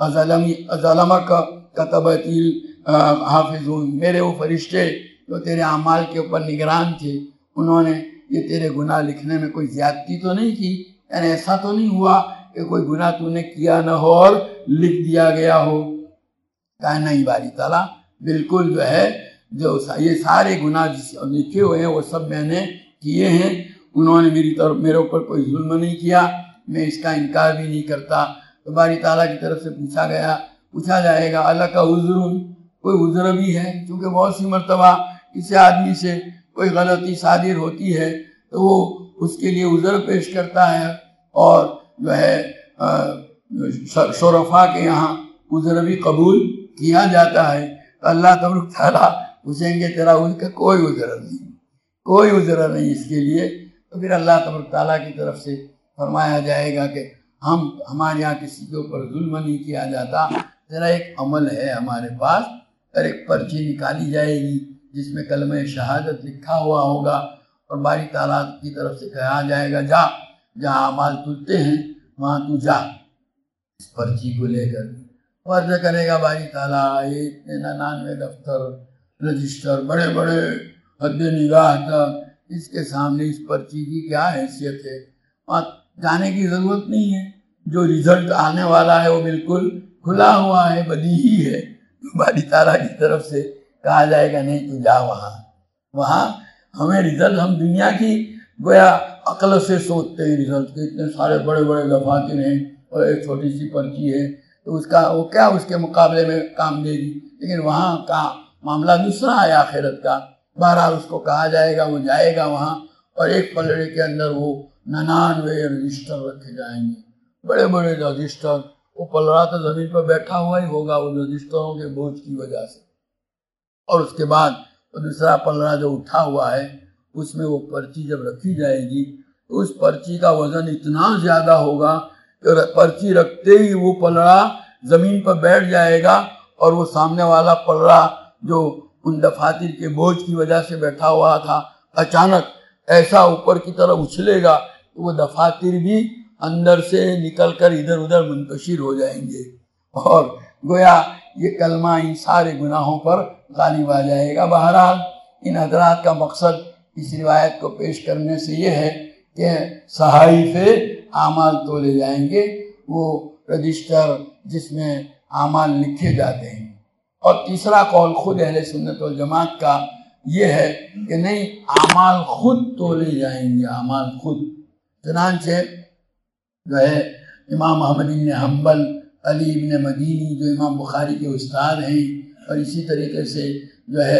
ظلمک کتبتی الحافظون، میرے وہ فرشتے جو تیرے اعمال کے اوپر نگران تھے، انہوں نے یہ تیرے گناہ لکھنے میں کوئی زیادتی تو نہیں کی؟ یعنی ایسا تو نہیں ہوا کہ کوئی گناہ تو نے کیا نہ ہو اور لکھ دیا گیا ہو؟ کہا نہیں باری تعالیٰ، بالکل جو ہے جو یہ سارے گناہ جس لکھے ہوئے ہیں وہ سب میں نے کیے ہیں، انہوں نے میری طرف میرے اوپر کوئی ظلم نہیں کیا، میں اس کا انکار بھی نہیں کرتا۔ تو باری تعالیٰ کی طرف سے پوچھا گیا پوچھا جائے گا اللہ کا عذر، کوئی عذر بھی ہے؟ کیونکہ بہت سی مرتبہ کسی آدمی سے کوئی غلطی صادر ہوتی ہے تو وہ اس کے لیے عذر پیش کرتا ہے، اور جو ہے شرفاء کے یہاں عذر بھی قبول کیا جاتا ہے۔ تو اللہ تبارک تعالیٰ پوچھیں گے تیرا ان کا کوئی عذر نہیں، کوئی عذر نہیں اس کے لیے، تو پھر اللہ تبارک تعالیٰ کی طرف سے فرمایا جائے گا کہ ہم ہمارے یہاں کسی کے اوپر ظلم نہیں کیا جاتا، ذرا ایک عمل ہے ہمارے پاس، اور ایک پرچی نکالی جائے گی جس میں کلمہ شہادت لکھا ہوا ہوگا، اور باری تعالیٰ کی طرف سے کہا جائے گا جا جہاں اعمال تلتے ہیں وہاں تو جا اس پرچی کو لے کر۔ عرض کرے گا باری تعالیٰ یہ اتنے ننانوے دفتر رجسٹر بڑے بڑے حد نگاہ تک، اس کے سامنے اس پرچی کی کیا حیثیت ہے؟ وہاں جانے کی ضرورت نہیں ہے، جو رزلٹ آنے والا ہے وہ بالکل کھلا ہوا ہے، بدیہی ہے۔ باری تعالیٰ کی طرف سے کہا جائے گا نہیں تو جا وہاں وہاں ہمیں رزلٹ، ہم دنیا کی گویا عقل سے سوچتے ہیں رزلٹ کے، اتنے سارے بڑے بڑے دفاتر ہیں اور ایک چھوٹی سی پرچی ہے تو اس کا وہ کیا اس کے مقابلے میں کام دے گی، لیکن وہاں کا معاملہ دوسرا ہے آخرت کا۔ بہرحال اس کو کہا جائے گا وہ جائے گا وہاں، اور ایک پلڑے کے اندر وہ ننانوے رجسٹر رکھے جائیں گے، بڑے بڑے رجسٹر، وہ پلڑا تو زمین پر بیٹھا ہوا ہی ہوگا وہ رجسٹروں کے بوجھ کی وجہ سے، اور اس کے بعد وہ دوسرا پلڑا جو اٹھا ہوا ہے اس میں وہ پرچی جب رکھی جائے گی تو اس پرچی کا وزن اتنا زیادہ ہوگا کہ پرچی رکھتے ہی وہ پلڑا زمین پر بیٹھ جائے گا، اور وہ سامنے والا پلڑا جو ان دفاتر کے بوجھ کی وجہ سے بیٹھا ہوا تھا اچانک ایسا اوپر کی طرف اچھلے گا تو وہ دفاتر بھی اندر سے نکل کر ادھر ادھر منتشر ہو جائیں گے، اور گویا یہ کلمہ ان سارے گناہوں پر غالب آ جائے گا۔ بہرحال ان حضرات کا مقصد اس روایت کو پیش کرنے سے یہ ہے کہ صحائف اعمال تولے جائیں گے، وہ رجسٹر جس میں اعمال لکھے جاتے ہیں۔ اور تیسرا قول خود اہل سنت والجماعت کا یہ ہے کہ نہیں، اعمال خود تولے جائیں گے، اعمال خود۔ چنانچہ جو ہے امام احمد بن حنبل، علی بن مدینی جو امام بخاری کے استاد ہیں، اور اسی طریقے سے جو ہے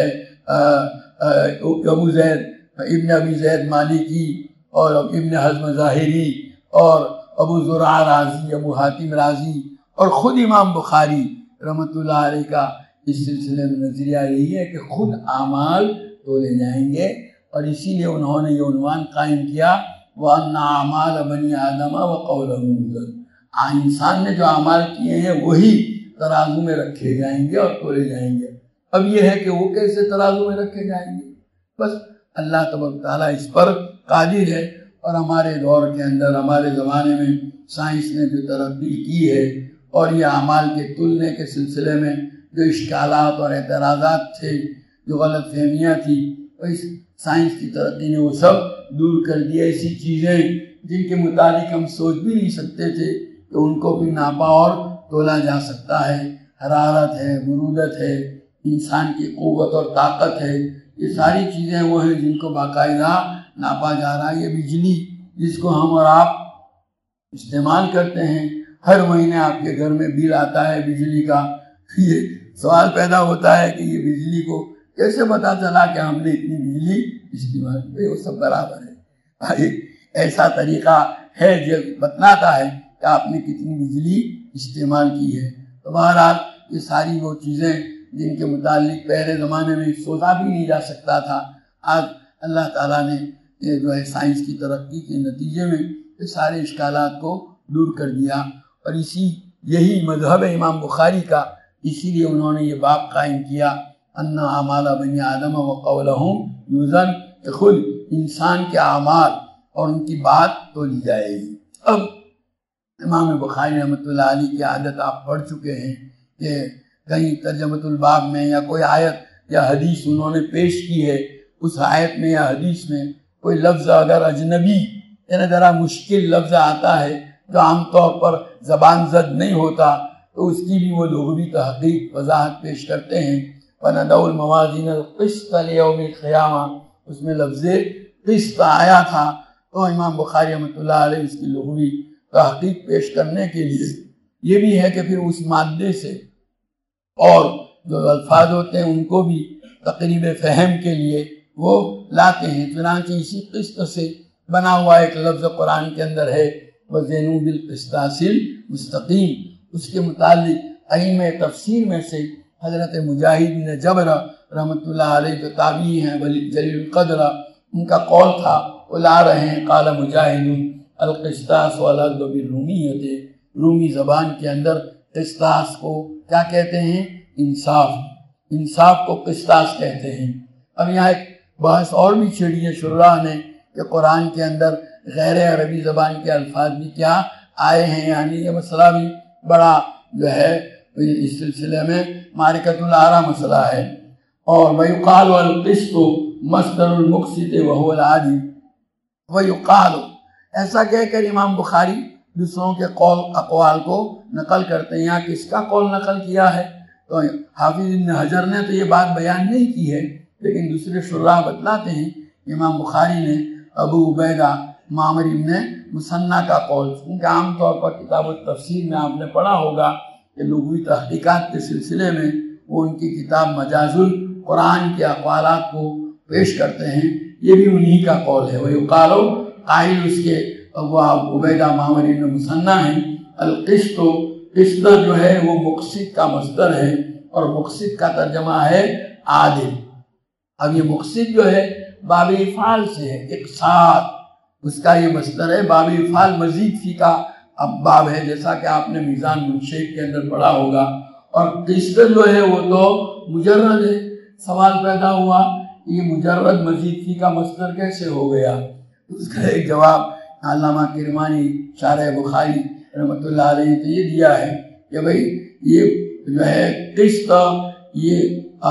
ابو زید ابن ابی زید مالکی اور ابن حزم ظاہری اور ابو زرع رازی، ابو حاتم رازی، اور خود امام بخاری رحمۃ اللہ علیہ کا اس سلسلے میں نظریہ یہی ہے کہ خود اعمال تولے جائیں گے، اور اسی لیے انہوں نے یہ عنوان قائم کیا وَأَنَّ أَعْمَالَ بَنِي آدَمَ وَقَوْلَهُمْ يُوزَنُ، انسان نے جو اعمال کیے ہیں وہی ترازو میں رکھے جائیں گے اور تولے جائیں گے۔ اب یہ ہے کہ وہ کیسے ترازو میں رکھے جائیں گے؟ بس اللہ تبارک تعالیٰ اس پر قادر ہے۔ اور ہمارے دور کے اندر، ہمارے زمانے میں سائنس نے جو ترقی کی ہے اور یہ اعمال کے تلنے کے سلسلے میں جو اشکالات اور اعتراضات تھے، جو غلط فہمیاں تھیں، اس سائنس کی ترقی نے وہ سب دور کر دیا۔ ایسی چیزیں جن کے متعلق ہم سوچ بھی نہیں سکتے تھے کہ ان کو بھی ناپا اور تولا جا سکتا ہے، حرارت ہے، برودت ہے، انسان کی قوت اور طاقت ہے، یہ ساری چیزیں وہ ہیں جن کو باقاعدہ ناپا جا رہا ہے۔ یہ بجلی جس کو ہم اور آپ استعمال کرتے ہیں، ہر مہینے آپ کے گھر میں بل آتا ہے بجلی کا، یہ سوال پیدا ہوتا ہے کہ یہ بجلی کو کیسے پتا چلا کہ ہم نے اتنی بجلی استعمال کی؟ وہ سب برابر ہے، ایسا طریقہ ہے جو بتلاتا ہے کہ آپ نے کتنی بجلی استعمال کی ہے۔ تو بہرحال یہ ساری وہ چیزیں جن کے متعلق پہلے زمانے میں سوچا بھی نہیں جا سکتا تھا، آج اللہ تعالیٰ نے یہ جو ہے سائنس کی ترقی کے نتیجے میں یہ سارے اشکالات کو دور کر دیا۔ اور اسی یہی مذہب امام بخاری کا، اسی لیے انہوں نے یہ باب قائم کیا، ان اعمال بنی آدم وقولہم یوزن، کہ خود انسان کے اعمال اور ان کی بات تو لی جائے گی۔ اب امام بخاری رحمۃ اللہ علیہ کی عادت آپ پڑھ چکے ہیں کہ کہیں ترجمۃ الباب میں یا کوئی آیت یا حدیث انہوں نے پیش کی ہے، اس آیت میں یا حدیث میں کوئی لفظ اگر اجنبی یعنی ذرا مشکل لفظ آتا ہے جو عام طور پر زبان زد نہیں ہوتا، تو اس کی بھی وہ لغوی تحقیق وضاحت پیش کرتے ہیں۔ وَنَضَعُ الْمَوَازِينَ الْقِسْطَ لِيَوْمِ الْقِيَامَةِ، اس میں لفظ قسط آیا تھا، تو امام بخاری رحمۃ اللہ علیہ اس کی لغوی تحقیق پیش کرنے کے لیے یہ بھی ہے کہ پھر اس مادے سے اور جو الفاظ ہوتے ہیں ان کو بھی تقریب فہم کے لیے وہ لاتے ہیں۔ چنانچہ اسی قسط سے بنا ہوا ایک لفظ قرآن کے اندر ہے، وَزِنُوا بِالْقِسْطَاسِ الْمُسْتَقِيمِ، اس کے متعلق ائمہ تفسیر میں سے حضرت مجاہد بن جبر رحمۃ اللہ علیہ جو تابعی ہیں جلیل القدر، ان کا قول تھا، وہ لا رہے ہیں، قال مجاہد القسطاس والعدل بالرومیۃ، رومی زبان کے اندر قسطاس کو کیا کہتے ہیں؟ انصاف، انصاف کو قسطاس کہتے ہیں۔ اب یہاں ایک بحث اور بھی چھڑی ہے شراح نے کہ قرآن کے اندر غیر عربی زبان کے الفاظ بھی کیا آئے ہیں، یعنی یہ مسئلہ بھی بڑا جو ہے اس سلسلے میں معرکۃ الآراء مسئلہ ہے۔ اور وَيُقَالُ الْقِسْطُ مَصْدَرُ الْمُقْسِطِ وَهُوَ الْعَادِلُ، وَيُقَالُ، ایسا کہہ کر امام بخاری دوسروں کے قول اقوال کو نقل کرتے ہیں۔ یہاں کس کا قول نقل کیا ہے؟ تو حافظ ابن حجر نے تو یہ بات بیان نہیں کی ہے، لیکن دوسرے شراح بتلاتے ہیں امام بخاری نے ابو عبیدہ معمر ابن مثنیٰ کا قول، کیونکہ عام طور پر کتاب التفسیر میں آپ نے پڑھا ہوگا کہ لغوی تحقیقات کے سلسلے میں وہ ان کی کتاب مجاز القرآن کے اقوالات کو پیش کرتے ہیں، یہ بھی انہی کا قول ہے۔ وَيُقَالُ، قائل اس کے ابو عبیدہ معمر ابن مثنیٰ ہیں، القسط، قسط جو ہے وہ مقسط کا مصدر ہے، اور مقسط کا ترجمہ ہے عادل۔ اب یہ مقسط جو ہے باب افعال سے ہے، اقساط، اس کا یہ مصدر ہے، باب افعال مزید فی کا اب باب ہے، جیسا کہ آپ نے میزان منشیب کے اندر پڑھا ہوگا۔ اور قسط جو ہے وہ تو مجرد ہے۔ سوال پیدا ہوا یہ مجرد مزید فی کا مصدر کیسے ہو گیا؟ اس کا ایک جواب علامہ کرمانی شارح بخاری رحمۃ اللہ علیہ نے تو یہ دیا ہے کہ بھئی یہ جو ہے قسط، یہ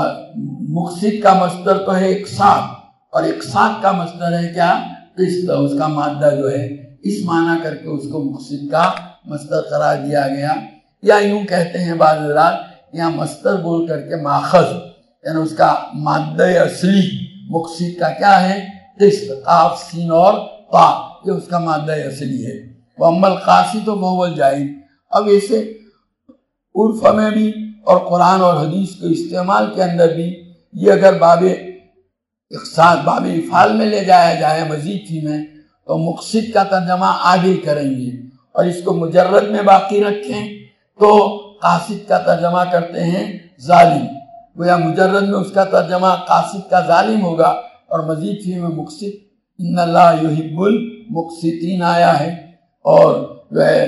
مقسط کا مصدر تو ہے اقساط، اور اقساط کا مصدر ہے کیا؟ قسط، اس کا مادہ جو ہے اس معنی کر کے اس کو مقسط کا مصدر قرار دیا گیا۔ یا یوں کہتے ہیں بعض حضرات، یہاں مصدر بول کر کے ماخذ، یعنی اس کا مادہ اصلی مقسط کا کیا ہے؟ قسط، قاف سین اور طا، یہ اس کا مادہ اصلی ہے۔ وَأَمَّا الْقَاسِطُ فَهُوَ الْجَائِزُ، اب ایسے عرف میں بھی اور قرآن اور حدیث کے استعمال کے اندر بھی یہ اگر باب اقساط، باب افعال میں لے جایا جائے مزید فی میں، تو مقسط کا ترجمہ عادل کریں گے، اور اس کو مجرد میں باقی رکھیں تو قاسط کا ترجمہ کرتے ہیں ظالم، گویا مجرد میں اس کا ترجمہ قاسط کا ظالم ہوگا، اور مزید فی میں مقسط ان اللہ یحب مقسطین آیا ہے، اور جو ہے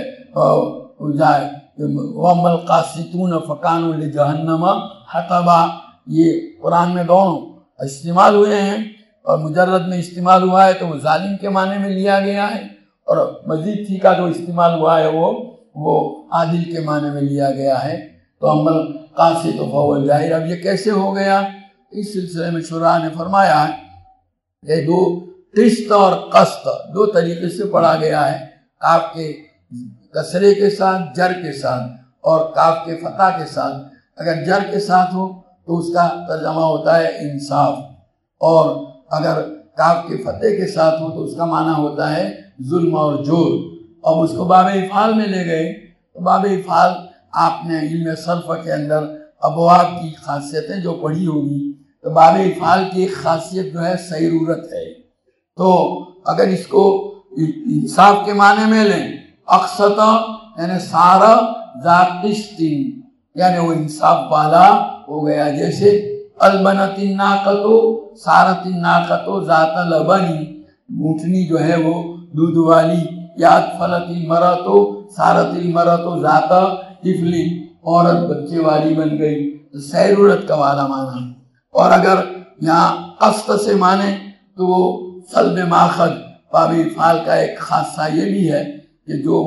وَأَمَّا الْقَاسِطُونَ فَكَانُوا لِجَهَنَّمَ حَطَبًا، یہ قرآن میں دونوں استعمال ہوئے ہیں، اور مجرد میں استعمال ہوا ہے تو وہ ظالم کے معنی میں لیا گیا ہے، اور مزید فی کا جو استعمال ہوا ہے وہ وہ عادل کے معنی میں لیا گیا ہے۔ تو اما القاسط فهو الجاہر، اب یہ کیسے ہو گیا؟ اس سلسلے میں شراح نے فرمایا ہے کہ دو قسط اور قسط دو طریقے سے پڑھا گیا ہے، کاف کے کسرے کے ساتھ، جر کے ساتھ، اور کاف کے فتح کے ساتھ۔ اگر جر کے ساتھ ہو تو اس کا ترجمہ ہوتا ہے انصاف، اور اگر کاف کے فتح کے ساتھ ہو تو اس کا معنی ہوتا ہے ظلم اور جور۔ اب اس کو باب افعال میں لے گئے تو باب افعال آپ نے علم صرف کے اندر ابواب کی خاصیتیں جو پڑھی ہوگی، تو باب افعال کی ایک خاصیت جو ہے سیرورت ہے۔ تو اگر اس کو انصاف کے معنی میں لیں، اقسط یعنی سارا ذات قسطین، یعنی وہ انصاف والا ہو گیا، جیسے البنت الناقۃ سارت الناقۃ ذات لبن، اونٹنی جو ہے وہ دودھ والی، یا اطفلت المرأۃ سارت المرأۃ ذات طفل، عورت بچے والی بن گئی، تو سیرورت کا والا معنی۔ اور اگر یہاں قسط سے مانے تو وہ سلب ماخذ باب افعال کا ایک خاصہ یہ بھی ہے کہ جو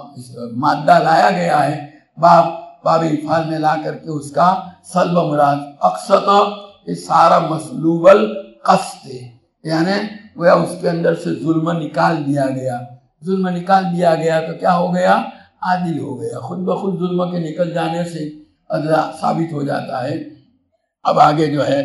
مادہ لایا گیا ہے باب باب افعال میں لا کر کے اس کا سلب مراد، اقسط یہ سارا مسلوب القسط، یعنی وہ اس کے اندر سے ظلم نکال دیا گیا، ظلم نکال دیا گیا تو کیا ہو گیا؟ عادل ہو گیا، خود بخود ظلم کے نکل جانے سے عدل ثابت ہو جاتا ہے۔ اب آگے جو ہے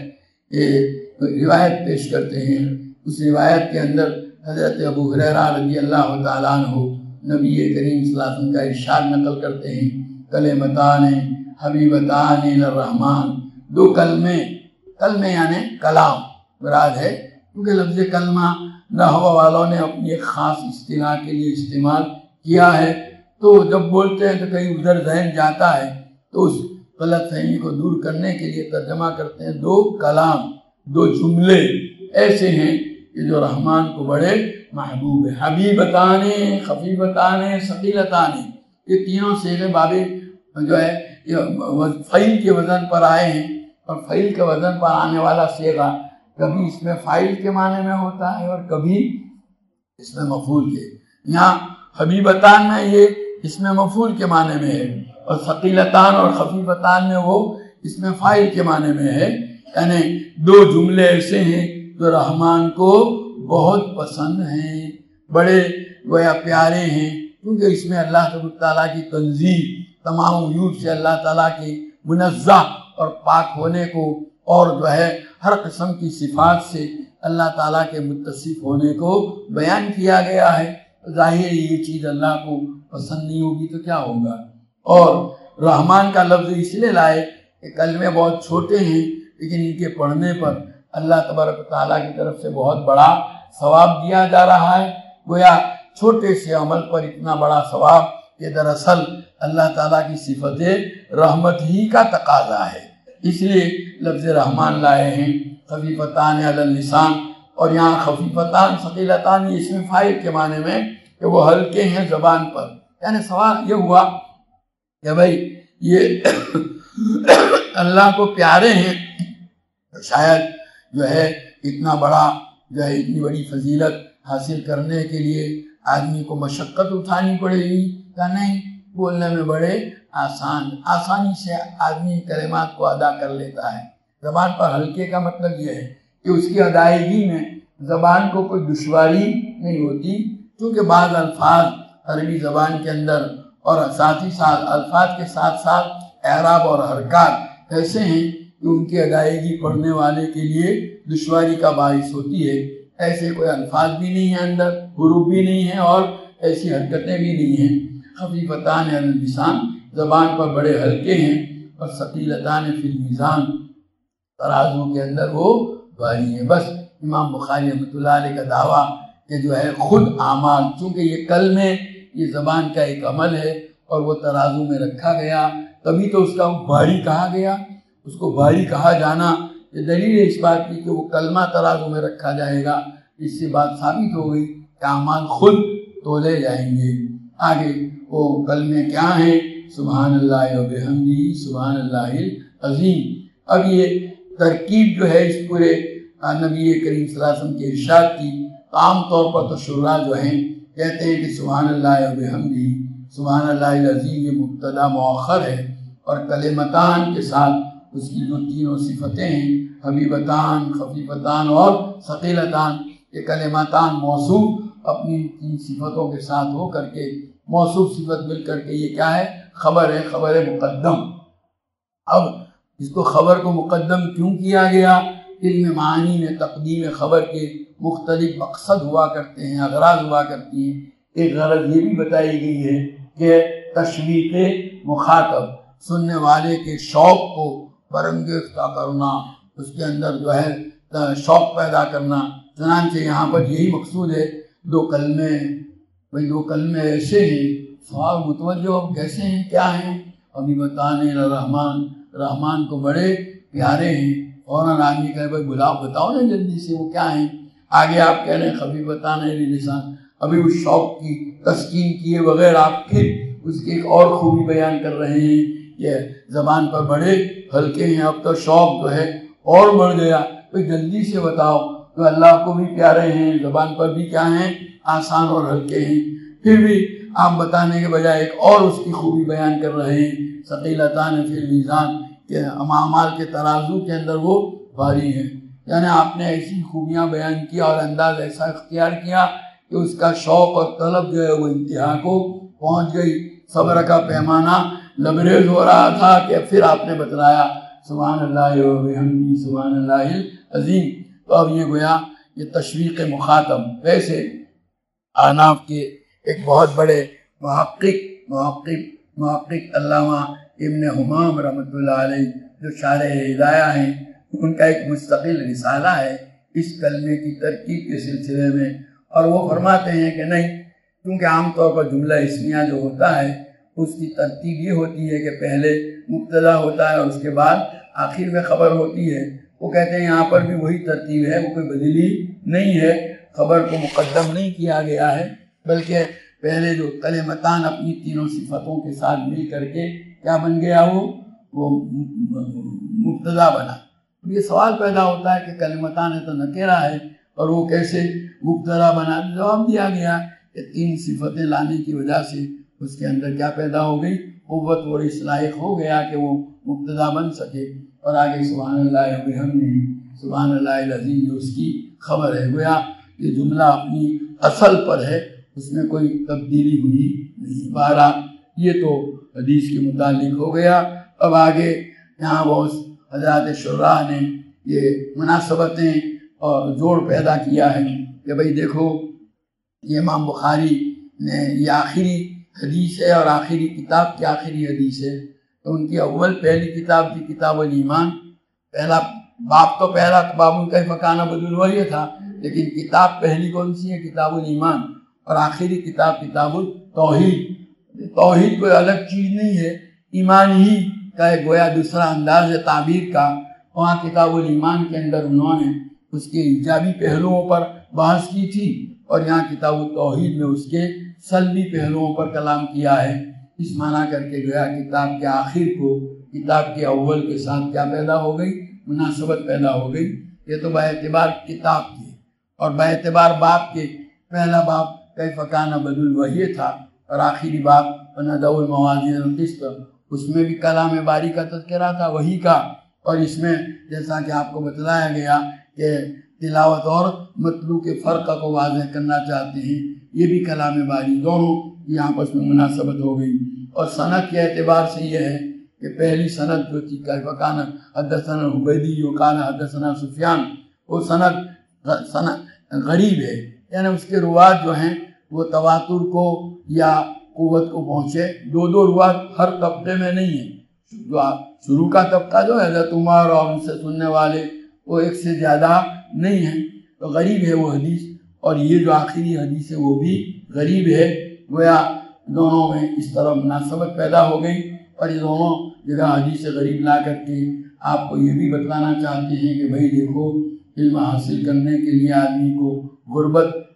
یہ روایت پیش کرتے ہیں، اس روایت کے اندر حضرت ابو ہریرہ رضی اللہ تعالیٰ عنہ نبی کریم صلی اللہ علیہ وسلم کا ارشاد نقل کرتے ہیں، کلمتان حبیبتان الرحمن، دو کلمے، کلمے یعنی کلام مراد ہے، کیونکہ لفظ کلمہ نحو والوں نے اپنی ایک خاص اصطلاح کے لیے استعمال کیا ہے، تو جب بولتے ہیں تو کہیں ادھر ذہن جاتا ہے تو اس غلط فہمی کو دور کرنے کے لیے ترجمہ کرتے ہیں دو کلام، دو جملے ایسے ہیں کہ جو رحمان کو بڑے محبوب ہیں، حبیبتان، خفیفتان، ثقیلتان، یہ تینوں صیغے باب جو ہے یہ فعیل کے وزن پر آئے ہیں، اور فعیل کے وزن پر آنے والا صیغہ کبھی اس میں فاعل کے معنی میں ہوتا ہے اور کبھی اس میں مفعول کے۔ یہاں حبیبتان میں یہ اس میں مفعول کے معنی میں ہے، اور ثقیلتان اور خفیفتان میں وہ اس میں فاعل کے معنی میں ہے، یعنی دو جملے ایسے ہیں جو رحمان کو بہت پسند ہیں، بڑے گویا پیارے ہیں، کیونکہ اس میں اللہ تعالیٰ کی تنزیہ، تمام عیوب سے اللہ تعالیٰ کے منزہ اور پاک ہونے کو، اور جو ہے ہر قسم کی صفات سے اللہ تعالیٰ کے متصف ہونے کو بیان کیا گیا ہے۔ ظاہر یہ چیز اللہ کو پسند نہیں ہوگی تو کیا ہوگا؟ اور رحمان کا لفظ اس لیے لائے کہ کلمے بہت چھوٹے ہیں لیکن ان کے پڑھنے پر اللہ تبارک و تعالیٰ کی طرف سے بہت بڑا ثواب دیا جا رہا ہے، گویا چھوٹے سے عمل پر اتنا بڑا ثواب، یہ دراصل اللہ تعالیٰ کی صفت رحمت ہی کا تقاضا ہے، اس لیے لفظ رحمان لائے ہیں۔ خفیفتان علی اللسان، اور یہاں خفیفتان ثقیلتان اس میں فاعل کے معنی میں کہ وہ ہلکے ہیں زبان پر، یعنی سوال یہ ہوا کہ بھائی یہ اللہ کو پیارے ہیں، شاید جو ہے اتنا بڑا جو ہے اتنی بڑی فضیلت حاصل کرنے کے لیے آدمی کو مشقت اٹھانی پڑے گی، یا نہیں، بولنے میں بڑے آسان آسانی سے آدمی کلمات کو ادا کر لیتا ہے۔ زبان پر ہلکے کا مطلب یہ ہے کہ اس کی ادائیگی میں زبان کو کوئی دشواری نہیں ہوتی، کیونکہ بعض الفاظ عربی زبان کے اندر اور ساتھ ہی ساتھ الفاظ کے ساتھ ساتھ اعراب اور حرکات ایسے ہیں کہ ان کی ادائیگی پڑھنے والے کے لیے دشواری کا باعث ہوتی ہے۔ ایسے کوئی الفاظ بھی نہیں ہیں اندر، حروف بھی نہیں ہیں، اور ایسی حرکتیں بھی نہیں ہیں۔ خفیفتان علی اللسان، زبان پر بڑے ہلکے ہیں، اور ثقیلتان فی المیزان، ترازو کے اندر وہ بھاری ہیں۔ بس امام بخاری رحمۃ اللہ علیہ کا دعویٰ کہ جو ہے خود اعمال، چونکہ یہ کلمے یہ زبان کا ایک عمل ہے اور وہ ترازو میں رکھا گیا، تبھی تو اس کا بھاری کہا گیا۔ اس کو بھاری کہا جانا یہ دلیل ہے اس بات کی کہ وہ کلمہ ترازو میں رکھا جائے گا، اس سے بات ثابت ہو گئی کہ کہ اعمال خود تولے جائیں گے۔ آگے وہ کلمے کیا ہیں؟ سبحان اللہ و بحمدہ سبحان اللہ العظیم۔ اب یہ ترکیب جو ہے اس پورے نبی کریم صلی اللہ علیہ وسلم کے ارشاد کی، عام طور پر تو شراح جو ہیں کہتے ہیں کہ سبحان اللہ و بحمدہ سبحان اللہ العظیم یہ مبتدا مؤخر ہے، اور کلمتان کے ساتھ اس کی جو تینوں صفتیں ہیں حبیبتان، خفیفتان اور ثقیلتان، یہ کلمتان موصوف اپنی تین صفتوں کے ساتھ ہو کر کے موصوف صفت مل کر کے یہ کیا ہے؟ خبر ہے، خبر مقدم۔ اب اس کو خبر کو مقدم کیوں کیا گیا؟ علم معانی میں تقدیم خبر کے مختلف مقصد ہوا کرتے ہیں، اغراض ہوا کرتی ہیں۔ ایک غرض یہ بھی بتائی گئی ہے کہ تشویق مخاطب، سننے والے کے شوق کو برانگیختہ کرنا، اس کے اندر جو ہے شوق پیدا کرنا۔ چنانچہ یہاں پر یہی مقصود ہے۔ دو کلمے بھئی دو کلمے ایسے ہیں، سوال متوجہ کیسے ہیں، کیا ہیں؟ ابھی بتانے رحمان، رحمان کو بڑے پیارے ہیں، فوراً آدمی کہے بھائی بلاؤ بتاؤ نا جلدی سے وہ کیا ہیں۔ آگے آپ کہہ رہے ہیں خفیفتان لسان، ابھی اس شوق کی تسکین کیے بغیر آپ پھر اس کی ایک اور خوبی بیان کر رہے ہیں کہ زبان پر بڑے ہلکے ہیں۔ اب تو شوق جو ہے اور بڑھ گیا، تو جلدی سے بتاؤ، تو اللہ کو بھی پیارے ہیں، زبان پر بھی کیا ہیں؟ آسان اور ہلکے ہیں۔ پھر بھی آپ بتانے کے بجائے ایک اور اس کی خوبی بیان کر رہے ہیں، ثقیلتان فی المیزان، کہ اعمال کے ترازو کے اندر وہ بھاری ہیں۔ یعنی آپ نے ایسی خوبیاں بیان کیا اور انداز ایسا اختیار کیا کہ اس کا شوق اور طلب جو ہے وہ انتہا کو پہنچ گئی۔ صبر کا پیمانہ لبریز ہو رہا تھا کہ پھر آپ نے بتلایا سبحان اللہ و بحمدہ سبحان اللہ العظیم۔ تو اب یہ گویا یہ تشویق مخاطب۔ ویسے احناف کے ایک بہت بڑے محقق محقق محقق علامہ ابن حمام رحمۃ اللہ علیہ جو شارح ہدایہ ہیں، ان کا ایک مستقل رسالہ ہے اس کلمے کی ترکیب کے سلسلے میں، اور وہ فرماتے ہیں کہ نہیں، کیونکہ عام طور پر جملہ اسمیہ جو ہوتا ہے اس کی ترتیب یہ ہوتی ہے کہ پہلے مبتدا ہوتا ہے اور اس کے بعد آخر میں خبر ہوتی ہے۔ وہ کہتے ہیں یہاں پر بھی وہی ترتیب ہے، وہ کوئی بدلی نہیں ہے، خبر کو مقدم نہیں کیا گیا ہے، بلکہ پہلے جو کلمتان اپنی تینوں صفتوں کے ساتھ مل کر کے کیا بن گیا، وہ وہ مبتدا بنا۔ یہ سوال پیدا ہوتا ہے کہ کلمتان ہے تو نکرہ ہے اور وہ کیسے مبتدا بنا؟ جواب دیا گیا کہ تین صفتیں لانے کی وجہ سے اس کے اندر کیا پیدا ہو گئی؟ قوت اور اس لائق ہو گیا کہ وہ مبتدا بن سکے۔ اور آگے سبحان اللہ و بحمدہ سبحان اللہ العظیم جو اس کی خبر ہے، گویا یہ جملہ اپنی اصل پر ہے، اس میں کوئی تبدیلی ہوئی نہیں۔ بہرحال یہ تو حدیث کے متعلق ہو گیا۔ اب آگے یہاں بہت حضرات شراح نے یہ مناسبتیں اور جوڑ پیدا کیا ہے کہ بھئی دیکھو یہ امام بخاری نے یہ آخری حدیث ہے اور آخری کتاب کی آخری حدیث ہے، تو ان کی اول پہلی کتاب تھی کتاب الایمان، پہلا باب تو پہلا باب کیف کان بدء الوحی تھا، لیکن کتاب پہلی کون سی ہے؟ کتاب الایمان، اور آخری کتاب کتاب التوحید۔ توحید کوئی الگ چیز نہیں ہے، ایمان ہی کا ایک گویا دوسرا انداز ہے تعبیر کا۔ وہاں کتاب الایمان کے اندر انہوں نے اس کے ایجابی پہلوؤں پر بحث کی تھی، اور یہاں کتاب التوحید میں اس کے سلبی پہلوؤں پر کلام کیا ہے۔ اس معنی کر کے گویا کتاب کے آخر کو کتاب کے اول کے ساتھ کیا پیدا ہو گئی؟ مناسبت پیدا ہو گئی۔ یہ تو باعتبار کتاب کی، اور باعتبار باب کے پہلا باب کیف کان بدء الوحی تھا، اور آخری باب ونضع الموازین القسط، اس میں بھی کلام باری کا تذکرہ تھا وحی کا، اور اس میں جیسا کہ آپ کو بتلایا گیا کہ تلاوت اور مطلوع کے فرق کو واضح کرنا چاہتے ہیں، یہ بھی کلام باری، دونوں یہاں پر اس میں مناسبت ہو گئی۔ اور سند کے اعتبار سے یہ ہے کہ پہلی سند جو تھی کیف کان حدثنا عبیدی قال حدثنا سفیان، وہ سند سند غریب ہے، یعنی اس کے روات جو ہیں وہ تواتر کو یا قوت کو پہنچے۔ دو دو روات ہر طبقے میں نہیں ہیں، جو شروع کا طبقہ جو ہے حضرت عمر اور ان سے سننے والے وہ ایک سے زیادہ نہیں ہیں، تو غریب ہے وہ حدیث، اور یہ جو آخری حدیث ہے وہ بھی غریب ہے۔ گویا دونوں میں اس طرح مناسبت پیدا ہو گئی، اور یہ دونوں جگہ حدیث غریب لا کر کے آپ کو یہ بھی بتلانا چاہتے ہیں کہ بھئی دیکھو علم حاصل کرنے کے لیے آدمی کو غربت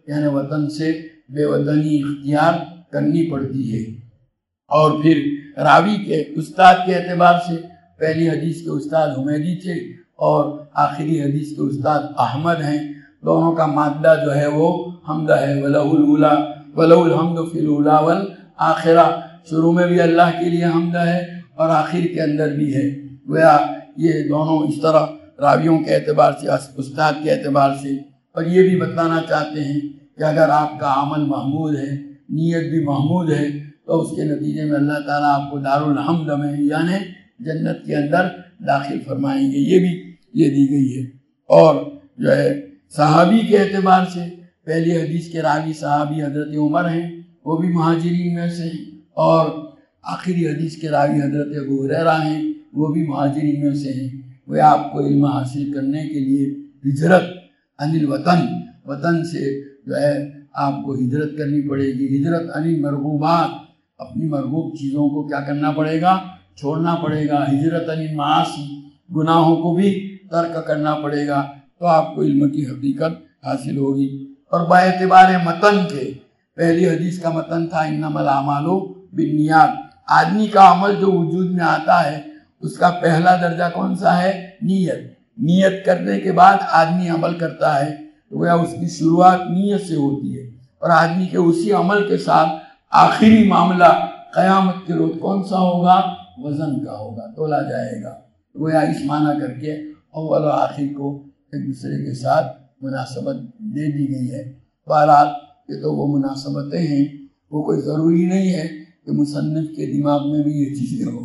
یعنی وطن سے بے وطنی اختیار کرنی پڑتی ہے۔ اور پھر راوی کے استاد کے اعتبار سے پہلی حدیث کے استاد حمیدی تھے اور آخری حدیث کے استاد احمد ہیں۔ دونوں کا مادہ جو ہے وہ حمد ہے، وَلَهُ الْأُولَى وَلَهُ الْحَمْدُ فِي الْأُولَى وَالْآخِرَةِ، شروع میں بھی اللہ کے لیے حمد ہے اور آخر کے اندر بھی ہے۔ گویا یہ دونوں اس طرح راویوں کے اعتبار سے، استاد کے اعتبار سے، اور یہ بھی بتانا چاہتے ہیں کہ اگر آپ کا عمل محمود ہے، نیت بھی محمود ہے، تو اس کے نتیجے میں اللہ تعالیٰ آپ کو دارالحمد میں یعنی جنت کے اندر داخل فرمائیں گے، یہ بھی یہ دی گئی ہے۔ اور جو ہے صحابی کے اعتبار سے پہلی حدیث کے راوی صحابی حضرت عمر ہیں، وہ بھی مہاجرین میں سے ہیں، اور آخری حدیث کے راوی حضرت ابو ہریرہ ہیں، وہ بھی مہاجرین میں سے ہیں۔ وہ آپ کو علم حاصل کرنے کے لیے ہجرت عن الوطن، وطن سے جو ہے آپ کو ہجرت کرنی پڑے گی۔ ہجرت عن المرغوبات، اپنی مرغوب چیزوں کو کیا کرنا پڑے گا؟ چھوڑنا پڑے گا۔ ہجرت عن المعاصی، گناہوں کو بھی ترک کرنا پڑے گا، تو آپ کو علم کی حقیقت حاصل ہوگی۔ اور با اعتبار متن کے، پہلی حدیث کا متن تھا انما الاعمال بالنیات، آدمی کا عمل جو وجود میں آتا ہے اس کا پہلا درجہ کون سا ہے؟ نیت۔ نیت کرنے کے بعد آدمی عمل کرتا ہے، تو گویا اس کی شروعات نیت سے ہوتی ہے، اور آدمی کے اسی عمل کے ساتھ آخری معاملہ قیامت کے روز کون سا ہوگا؟ وزن کا ہوگا، تولا جائے گا۔ گویا اس معنی کر کے اول و آخر کو ایک دوسرے کے ساتھ مناسبت دے دی گئی ہے۔ بہرحال یہ تو وہ مناسبتیں ہیں، وہ کوئی ضروری نہیں ہے کہ مصنف کے دماغ میں بھی یہ چیزیں ہوں۔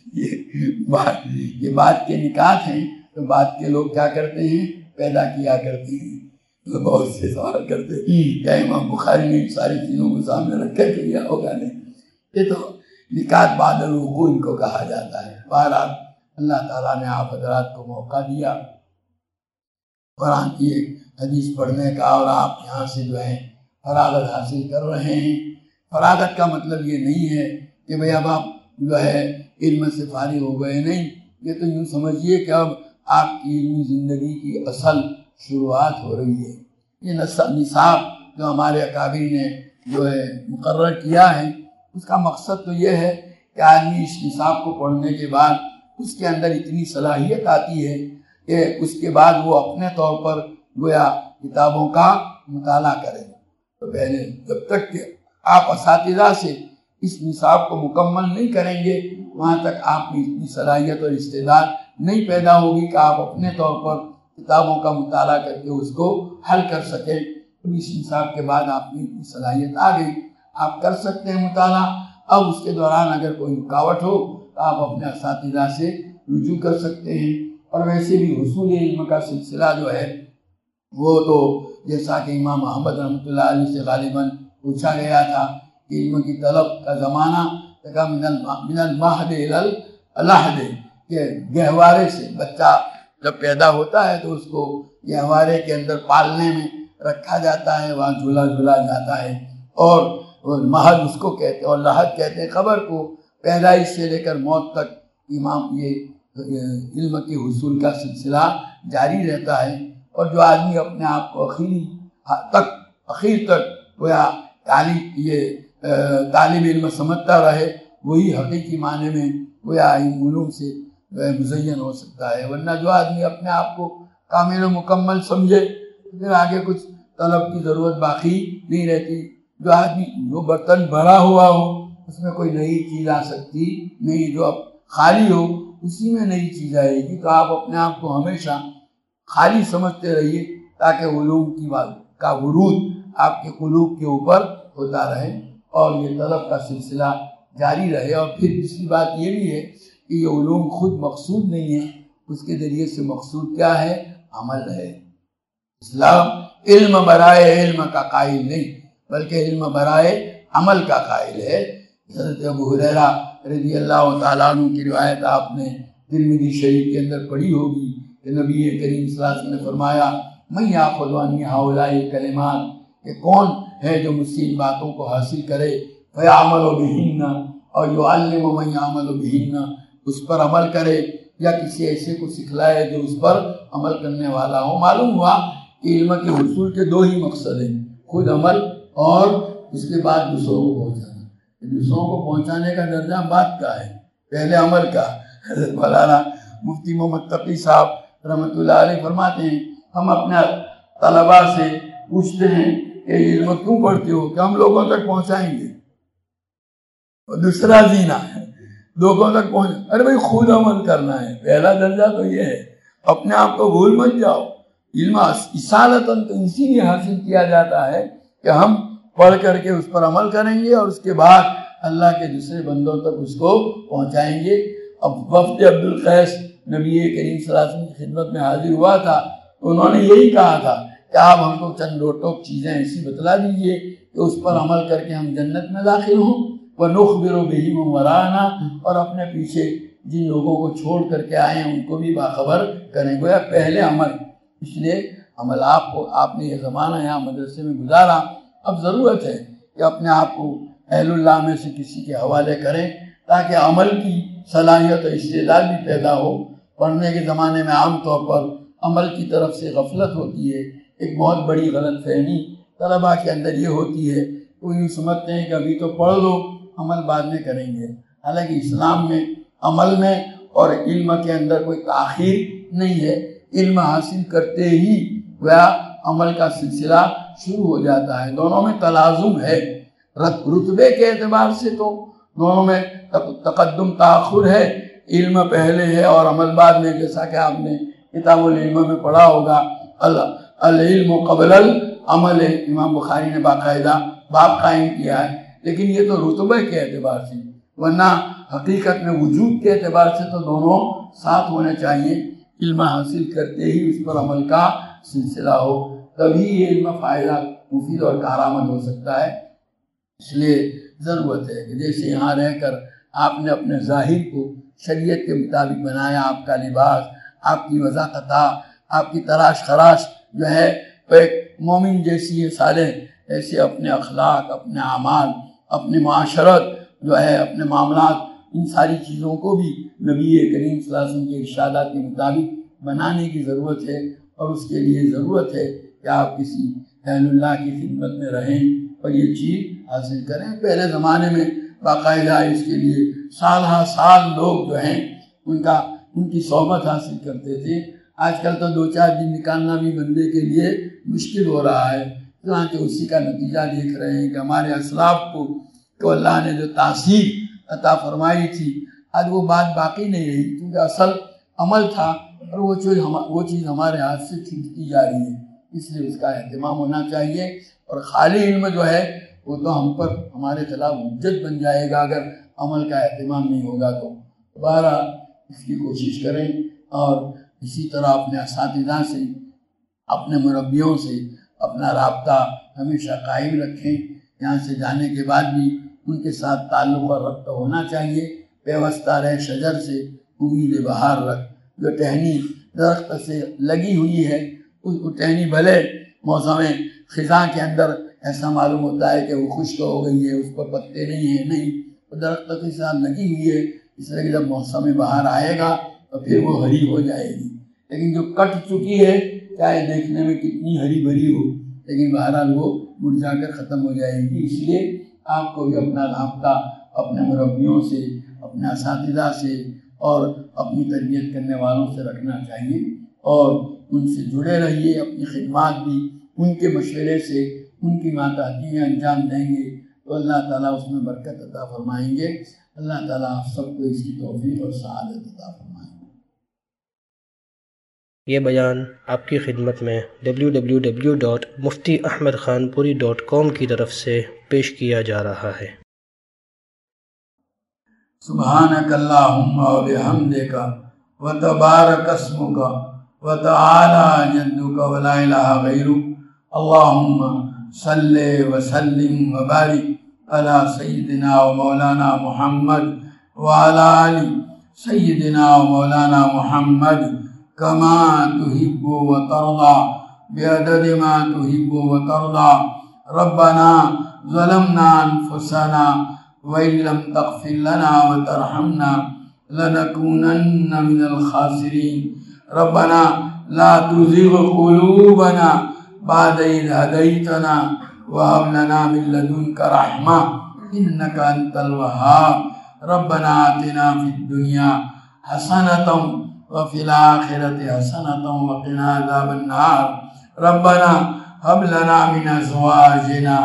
یہ بات یہ بات کے نکات ہیں، تو بات کے لوگ کیا کرتے ہیں؟ پیدا کیا کرتے ہیں۔ تو بہت سے سوال کرتے ہیں کیا امام بخاری نے ان ساری چیزوں کو سامنے رکھ کر کیا ہوگا؟ نہیں، یہ تو نکات بعد الوقوع ان کو کہا جاتا ہے۔ بہرحال اللہ تعالیٰ نے آپ حضرات کو موقع دیا قرآن کی ایک حدیث پڑھنے کا، اور آپ یہاں سے جو ہے فراغت حاصل کر رہے ہیں۔ فراغت کا مطلب یہ نہیں ہے کہ بھئی اب آپ جو ہے علم سے فارغ ہو گئے، نہیں، یہ تو یوں سمجھیے کہ اب آپ کی علمی زندگی کی اصل شروعات ہو رہی ہے۔ یہ نصاب جو ہمارے اکابر نے جو ہے مقرر کیا ہے، اس کا مقصد تو یہ ہے کہ آدمی اس نصاب کو پڑھنے کے بعد اس کے اندر اتنی صلاحیت آتی ہے کہ اس کے بعد وہ اپنے طور پر گویا کتابوں کا مطالعہ کریں۔ تو پہلے جب تک کہ آپ اساتذہ سے اس نصاب کو مکمل نہیں کریں گے، وہاں تک آپ کی اتنی صلاحیت اور استعداد نہیں پیدا ہوگی کہ آپ اپنے طور پر کتابوں کا مطالعہ کر کے اس کو حل کر سکیں۔ تو اس نصاب کے بعد آپ کی اتنی صلاحیت آ گئی، آپ کر سکتے ہیں مطالعہ۔ اب اس کے دوران اگر کوئی رکاوٹ ہو تو آپ اپنے اساتذہ سے رجوع کر سکتے ہیں۔ اور ویسے بھی حصول علم کا سلسلہ جو ہے وہ تو جیسا کہ امام احمد رحمۃ اللہ علیہ سے غالباً پوچھا گیا تھا کہ علم کی طلب کا زمانہ من المہد الی اللحد، کہ گہوارے سے بچہ جب پیدا ہوتا ہے تو اس کو گہوارے کے اندر پالنے میں رکھا جاتا ہے، وہاں جھولا جھولا جاتا ہے، اور مہد اس کو کہتے ہیں، اور لحد کہتے ہیں قبر کو۔ پیدائش سے لے کر موت تک امام یہ علم کے حصول کا سلسلہ جاری رہتا ہے، اور جو آدمی اپنے آپ کو اخیری تک اخیر تک گویا طالب یہ طالب علم سمجھتا رہے، وہی حقیقی معنی میں گویا ان علوم سے مزین ہو سکتا ہے۔ ورنہ جو آدمی اپنے آپ کو کامل و مکمل سمجھے پھر آگے کچھ طلب کی ضرورت باقی نہیں رہتی۔ جو آدمی جو برتن بھرا ہوا ہو اس میں کوئی نئی چیز آ سکتی نہیں، جو اب خالی ہو اسی میں نئی چیز آئے گی۔ تو آپ اپنے آپ کو ہمیشہ خالی سمجھتے رہیے تاکہ علوم کی بات کا ورود آپ کے قلوب کے اوپر ہوتا رہے اور یہ طلب کا سلسلہ جاری رہے۔ اور پھر دوسری بات یہ بھی ہے کہ یہ علوم خود مقصود نہیں ہے، اس کے ذریعے سے مقصود کیا ہے؟ عمل ہے۔ اسلام علم برائے علم کا قائل نہیں بلکہ علم برائے عمل کا قائل ہے۔ حضرت ابو ہریرہ رضی اللہ تعالیٰ عنہ کی روایت آپ نے ترمذی شریف کے اندر پڑھی ہوگی کہ نبی کریم صلی اللہ علیہ وسلم نے فرمایا من یاخذ عنی ہؤلاء الکلمات، کہ کون ہے جو مجھ سے ان باتوں کو حاصل کرے، فیعمل بہن، اور یعلم من یعمل بہن، اس پر عمل کرے یا کسی ایسے کو سکھلائے جو اس پر عمل کرنے والا ہو۔ معلوم ہوا کہ علم کے حصول کے دو ہی مقصد ہیں، خود عمل اور اس کے بعد دوسروں کو پہنچانا. دوسروں کو پہنچانے کا درجہ بات کا ہے، پہلے عمل کا. حضرت مولانا مفتی محمد تقی صاحب رحمۃ اللہ علیہ فرماتے ہیں ہم اپنے طلباء سے پوچھتے ہیں کہ علم کیوں پڑھتے ہو؟ کہ ہم لوگوں تک پہنچائیں گے. اور دوسرا زینہ ہے لوگوں تک پہنچ. ارے بھائی خود عمل کرنا ہے، پہلا درجہ تو یہ ہے. اپنے آپ کو بھول مت جاؤ. علم اصالتاً تو اسی لیے حاصل کیا جاتا ہے کہ ہم پڑھ کر کے اس پر عمل کریں گے اور اس کے بعد اللہ کے دوسرے بندوں تک اس کو پہنچائیں گے. اب وفد عبد القیس نبی کریم صلی اللہ علیہ وسلم کی خدمت میں حاضر ہوا تھا تو انہوں نے یہی کہا تھا کہ آپ ہم کو چند روٹوک چیزیں ایسی بتلا دیجئے کہ اس پر عمل کر کے ہم جنت میں داخل ہوں. وَنُخْبِرُ بِهِ مَنْ وَرَاءَنَا، اور اپنے پیچھے جن لوگوں کو چھوڑ کر کے آئے ہیں ان کو بھی باخبر کریں. گویا پہلے عمل. اس لیے عمل آپ کو آپ نے یہ زمانہ یہاں مدرسے میں گزارا، اب ضرورت ہے کہ اپنے آپ کو اہل اللہ میں سے کسی کے حوالے کریں تاکہ عمل کی صلاحیت و استعداد بھی پیدا ہو. پڑھنے کے زمانے میں عام طور پر عمل کی طرف سے غفلت ہوتی ہے. ایک بہت بڑی غلط فہمی طلباء کے اندر یہ ہوتی ہے، وہ یوں سمجھتے ہیں کہ ابھی تو پڑھ لو عمل بعد میں کریں گے. حالانکہ اسلام میں عمل میں اور علم کے اندر کوئی تاخیر نہیں ہے. علم حاصل کرتے ہی گویا عمل کا سلسلہ شروع ہو جاتا ہے. دونوں میں تلازم ہے. رتبے کے اعتبار سے تو دونوں میں تقدم تاخر ہے. علم پہلے ہے اور عمل بعد میں، جیسا کہ آپ نے کتاب العلم میں پڑھا ہوگا العلم قبل العمل. امام بخاری نے باقاعدہ باب قائم کیا ہے. لیکن یہ تو رتبے کے اعتبار سے، ورنہ حقیقت میں وجود کے اعتبار سے تو دونوں ساتھ ہونے چاہیے. علم حاصل کرتے ہی اس پر عمل کا سلسلہ ہو، تبھی یہ علم فائدہ مفید اور کارآمد ہو سکتا ہے. اس لیے ضرورت ہے کہ جیسے یہاں رہ کر آپ نے اپنے ظاہر کو شریعت کے مطابق بنایا، آپ کا لباس، آپ کی وضاحت، آپ کی تراش خراش جو ہے وہ ایک مومن جیسی ہے صالح، ایسے اپنے اخلاق، اپنے اعمال، اپنے معاشرت جو ہے، اپنے معاملات، ان ساری چیزوں کو بھی نبی کریم صلی اللہ علیہ وسلم کے ارشادات کے مطابق بنانے کی ضرورت ہے. اور اس کے لیے ضرورت ہے کہ آپ کسی اہل اللہ کی خدمت میں رہیں اور یہ چیز حاصل کریں. پہلے زمانے میں باقاعدہ اس کے لیے سال ہا سال لوگ جو ہیں ان کا ان کی صحبت حاصل کرتے تھے. آج کل تو دو چار دن نکالنا بھی بندے کے لیے مشکل ہو رہا ہے. چنانچہ اسی کا نتیجہ دیکھ رہے ہیں کہ ہمارے اسلاف کو تو اللہ نے جو تاثیر عطا فرمائی تھی آج وہ بات باقی نہیں رہی، کیونکہ اصل عمل تھا اور وہ چیز وہ چیز ہمارے ہاتھ سے چھوٹتی جا رہی ہے. اس لیے اس کا اہتمام ہونا چاہیے. اور خالی علم جو ہے وہ تو ہم پر ہمارے خلاف حجت بن جائے گا اگر عمل کا اہتمام نہیں ہوگا. تو دوبارہ اس کی کوشش کریں اور اسی طرح اپنے اساتذہ سے، اپنے مربیوں سے اپنا رابطہ ہمیشہ قائم رکھیں. یہاں سے جانے کے بعد بھی ان کے ساتھ تعلق اور ربط ہونا چاہیے. پیوستہ رہ شجر سے امید بہار رکھ. جو ٹہنی درخت سے لگی ہوئی ہے اس کو ٹہنی بھلے موسم خزاں کے اندر ایسا معلوم ہوتا ہے کہ وہ خشک ہو گئی ہے، اس پر پتے نہیں ہیں، نہیں، وہ درخت کے ساتھ لگی ہوئی ہے. اس لیے کہ جب موسم بہار آئے گا تو پھر وہ ہری ہو جائے گی. لیکن جو کٹ چکی ہے چاہے دیکھنے میں کتنی ہری بھری ہو لیکن بہرحال وہ مرجھا کر ختم ہو جائے گی. اس لیے آپ کو بھی اپنا رابطہ اپنے مربیوں سے، اپنے اساتذہ سے اور اپنی تربیت کرنے والوں سے رکھنا چاہیے اور ان سے جڑے رہیے. اپنی خدمات بھی ان کے مشورے سے، ان کی ماتحتی میں انجام دیں گے تو اللہ تعالیٰ اس میں برکت عطا فرمائیں گے. اللہ تعالیٰ آپ سب کو اس کی توفیق اور سعادت عطا فرمائیں. یہ بیان آپ کی خدمت میں W W W dot Mufti Ahmad Khanpuri dot کام کی طرف سے پیش کیا جا رہا ہے. سبحانک اللہم و بحمدک و تبارک اسمک و تعالی جدک و لا الہ غیرک. اللہم صلی وسلم و بارک علی سیدنا و مولانا محمد و علی آل سیدنا و مولانا محمد کما تحب و ترضى بعدد ما تحب و ترضى. ربنا ظلمنا انفسنا وإن لم تغفر لنا وترحمنا لنكونن من الخاسرين. ربنا لا تزغ قلوبنا بعد إذ هديتنا وهب لنا من لدنك رحمة إنك أنت الوهاب ربنا آتنا في الدنيا حسنة وفي الآخرة حسنة وقنا عذاب النار ربنا هب لنا من أزواجنا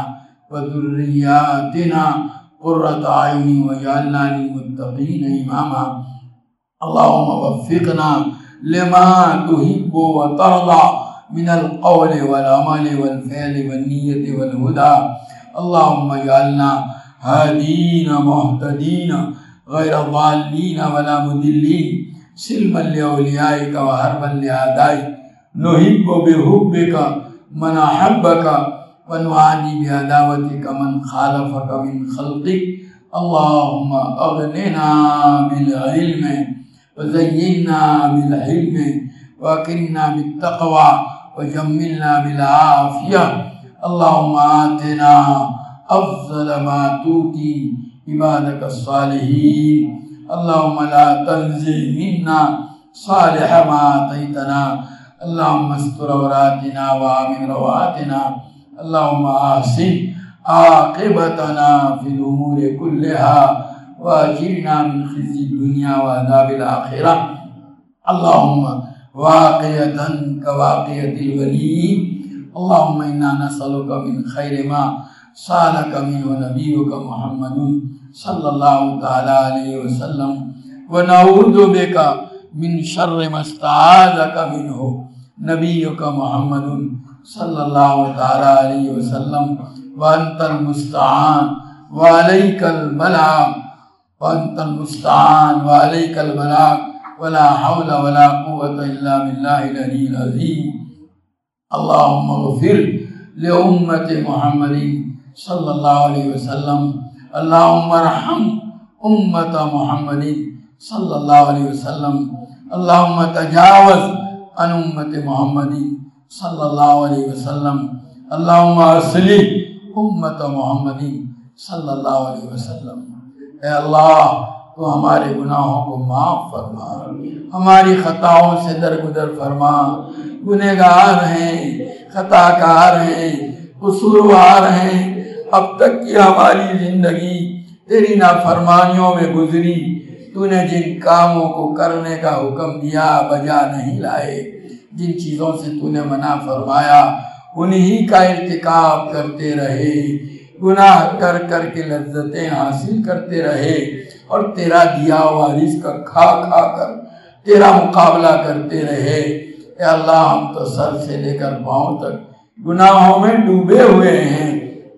وذرياتنا قرة أعين واجعلنا للمتقين إماما اللهم وفقنا لما تحب وترضى من القول والعمل والفعل والنية والهدى اللهم اجعلنا هادين مهتدين غير ضالين ولا مضلين سلما لأوليائك وحربا لأعدائك نحب بحبك من أحبك ونعادي بعداوتك من خالفك من خلقك اللهم أغننا بالعلم وزينا بالحلم وأكرمنا بالتقوى وجملنا بالعافية اللهم آتنا أفضل ما تؤتي عبادك الصالحين اللهم لا تنزع منا صالح ما آتيتنا اللهم استر عوراتنا وآمن رواتنا اللهم أحسن عاقبتنا في الأمور كلها وأجرنا من خزي الدنيا وعذاب الآخرة اللهم واقية كواقية الولي اللهم إنا نسألك من خير ما سألك منه نبيك محمد صلى الله تعالى عليه وسلم ونعوذ بك من شر ما استعاذك منه نبيك محمد صلى الله تعالى عليه وسلم وأنت المستعان وعليك البلاغ وأنت المستعان وعليك البلاغ ولا حول ولا قوة إلا بالله العلي العظيم اللهم اغفر لأمة محمد صلى الله عليه وسلم اللهم ارحم أمة محمد صلى الله عليه وسلم اللهم تجاوز عن أمة محمد صلى الله عليه وسلم اللهم اصلح أمة محمد صلی اللہ علیہ وسلم اے اللہ تو ہمارے گناہوں کو معاف فرما ہماری خطاؤں سے درگزر فرما گنہگار ہیں خطا کار ہیں قصوروار ہیں اب تک کی ہماری زندگی تیری نافرمانیوں میں گزری تو نے جن کاموں کو کرنے کا حکم دیا بجا نہیں لائے جن چیزوں سے تو نے منع فرمایا انہی کا ارتکاب کرتے رہے گناہ کر کر کے لذتیں حاصل کرتے رہے اور تیرا دیا ہوا رزق کھا کھا کر تیرا مقابلہ کرتے رہے اے اللہ ہم تو سر سے لے کر پاؤں تک گناہوں میں ڈوبے ہوئے ہیں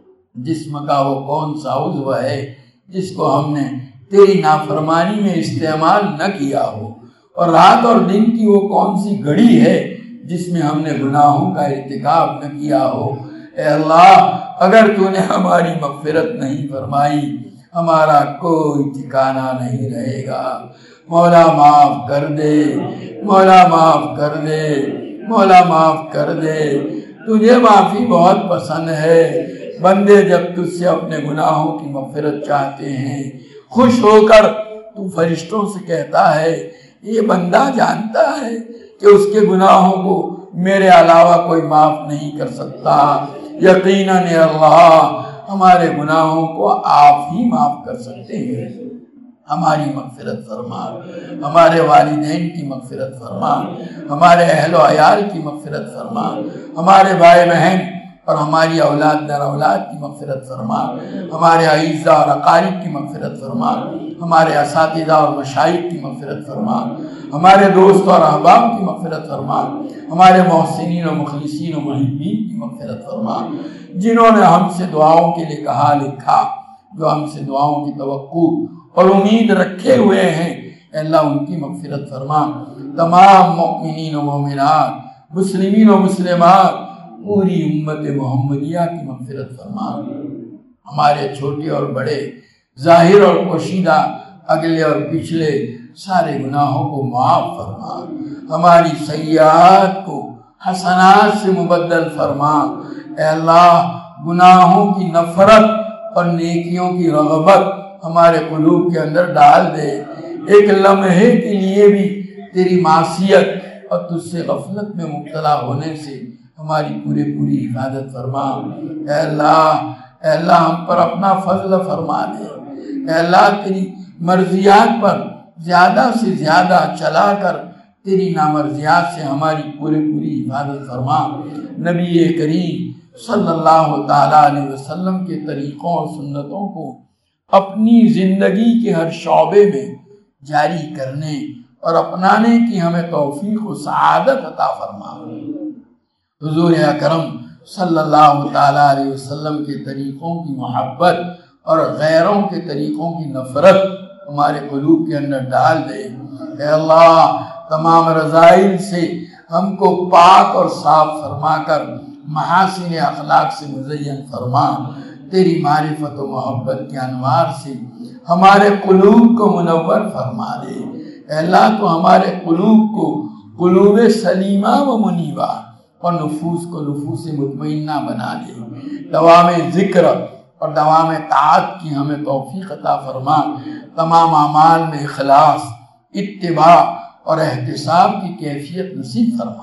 جسم کا وہ کون سا عضو ہے جس کو ہم نے تیری نافرمانی میں استعمال نہ کیا ہو اور رات اور دن کی وہ کون سی گھڑی ہے جس میں ہم نے گناہوں کا ارتکاب نہ کیا ہو اے اللہ اگر تو نے ہماری مغفرت نہیں فرمائی ہمارا کوئی ٹھکانہ نہیں رہے گا مولا معاف کر دے مولا معاف کر دے مولا معاف کر دے تجھے معافی بہت پسند ہے بندے جب تجھ سے اپنے گناہوں کی مغفرت چاہتے ہیں خوش ہو کر تو فرشتوں سے کہتا ہے یہ بندہ جانتا ہے کہ اس کے گناہوں کو میرے علاوہ کوئی معاف نہیں کر سکتا یقیناً اللہ ہمارے گناہوں کو آپ ہی معاف کر سکتے ہیں ہماری مغفرت فرما ہمارے والدین کی مغفرت فرما ہمارے اہل و عیال کی مغفرت فرما ہمارے بھائی بہن اور ہماری اولاد در اولاد کی مغفرت فرما ہمارے اعزاء اور اقارب کی مغفرت فرما ہمارے اساتذہ اور مشائخ کی مغفرت فرما ہمارے دوست اور احباب کی مغفرت فرما ہمارے محسنین و مخلصین و محبین کی مغفرت فرما جنہوں نے ہم سے دعاؤں کے لیے کہا لکھا جو ہم سے دعاؤں کی توقع اور امید رکھے ہوئے ہیں اے اللہ ان کی مغفرت فرما تمام مؤمنین و مومنات مسلمین و مسلمات پوری امت محمدیہ کی مغفرت فرما ہمارے چھوٹے اور بڑے ظاہر اور پوشیدہ اگلے اور پچھلے سارے گناہوں کو معاف فرما ہماری سیئات کو حسنات سے مبدل فرما اے اللہ گناہوں کی نفرت اور نیکیوں کی رغبت ہمارے قلوب کے اندر ڈال دے ایک لمحے کے لیے بھی تیری معصیت اور تجھ سے غفلت میں مبتلا ہونے سے ہماری پورے پوری حفاظت فرما۔ اے اللہ اے اللہ ہم پر اپنا فضل فرما دے۔ اے اللہ تیری مرضیات پر زیادہ سے زیادہ چلا کر تیری نامرضیات سے ہماری پورے پوری حفاظت فرما۔ نبی کریم صلی اللہ تعالیٰ علیہ وسلم کے طریقوں اور سنتوں کو اپنی زندگی کے ہر شعبے میں جاری کرنے اور اپنانے کی ہمیں توفیق و سعادت عطا فرما۔ حضور اکرم صلی اللہ تعالیٰ علیہ وسلم کے طریقوں کی محبت اور غیروں کے طریقوں کی نفرت ہمارے قلوب کے اندر ڈال دے۔ اے اللہ تمام رذائل سے ہم کو پاک اور صاف فرما کر محاسن اخلاق سے مزین فرما۔ تیری معرفت و محبت کے انوار سے ہمارے قلوب کو منور فرما دے۔ اے اللہ تو ہمارے قلوب کو قلوب سلیمہ و منیبہ اور نفوس کو نفوس مطمئنہ بنا دے۔ دوام ذکر اور دوام طاعت کی ہمیں توفیق عطا فرما۔ تمام اعمال میں اخلاص، اتباع اور احتساب کی کیفیت نصیب فرما۔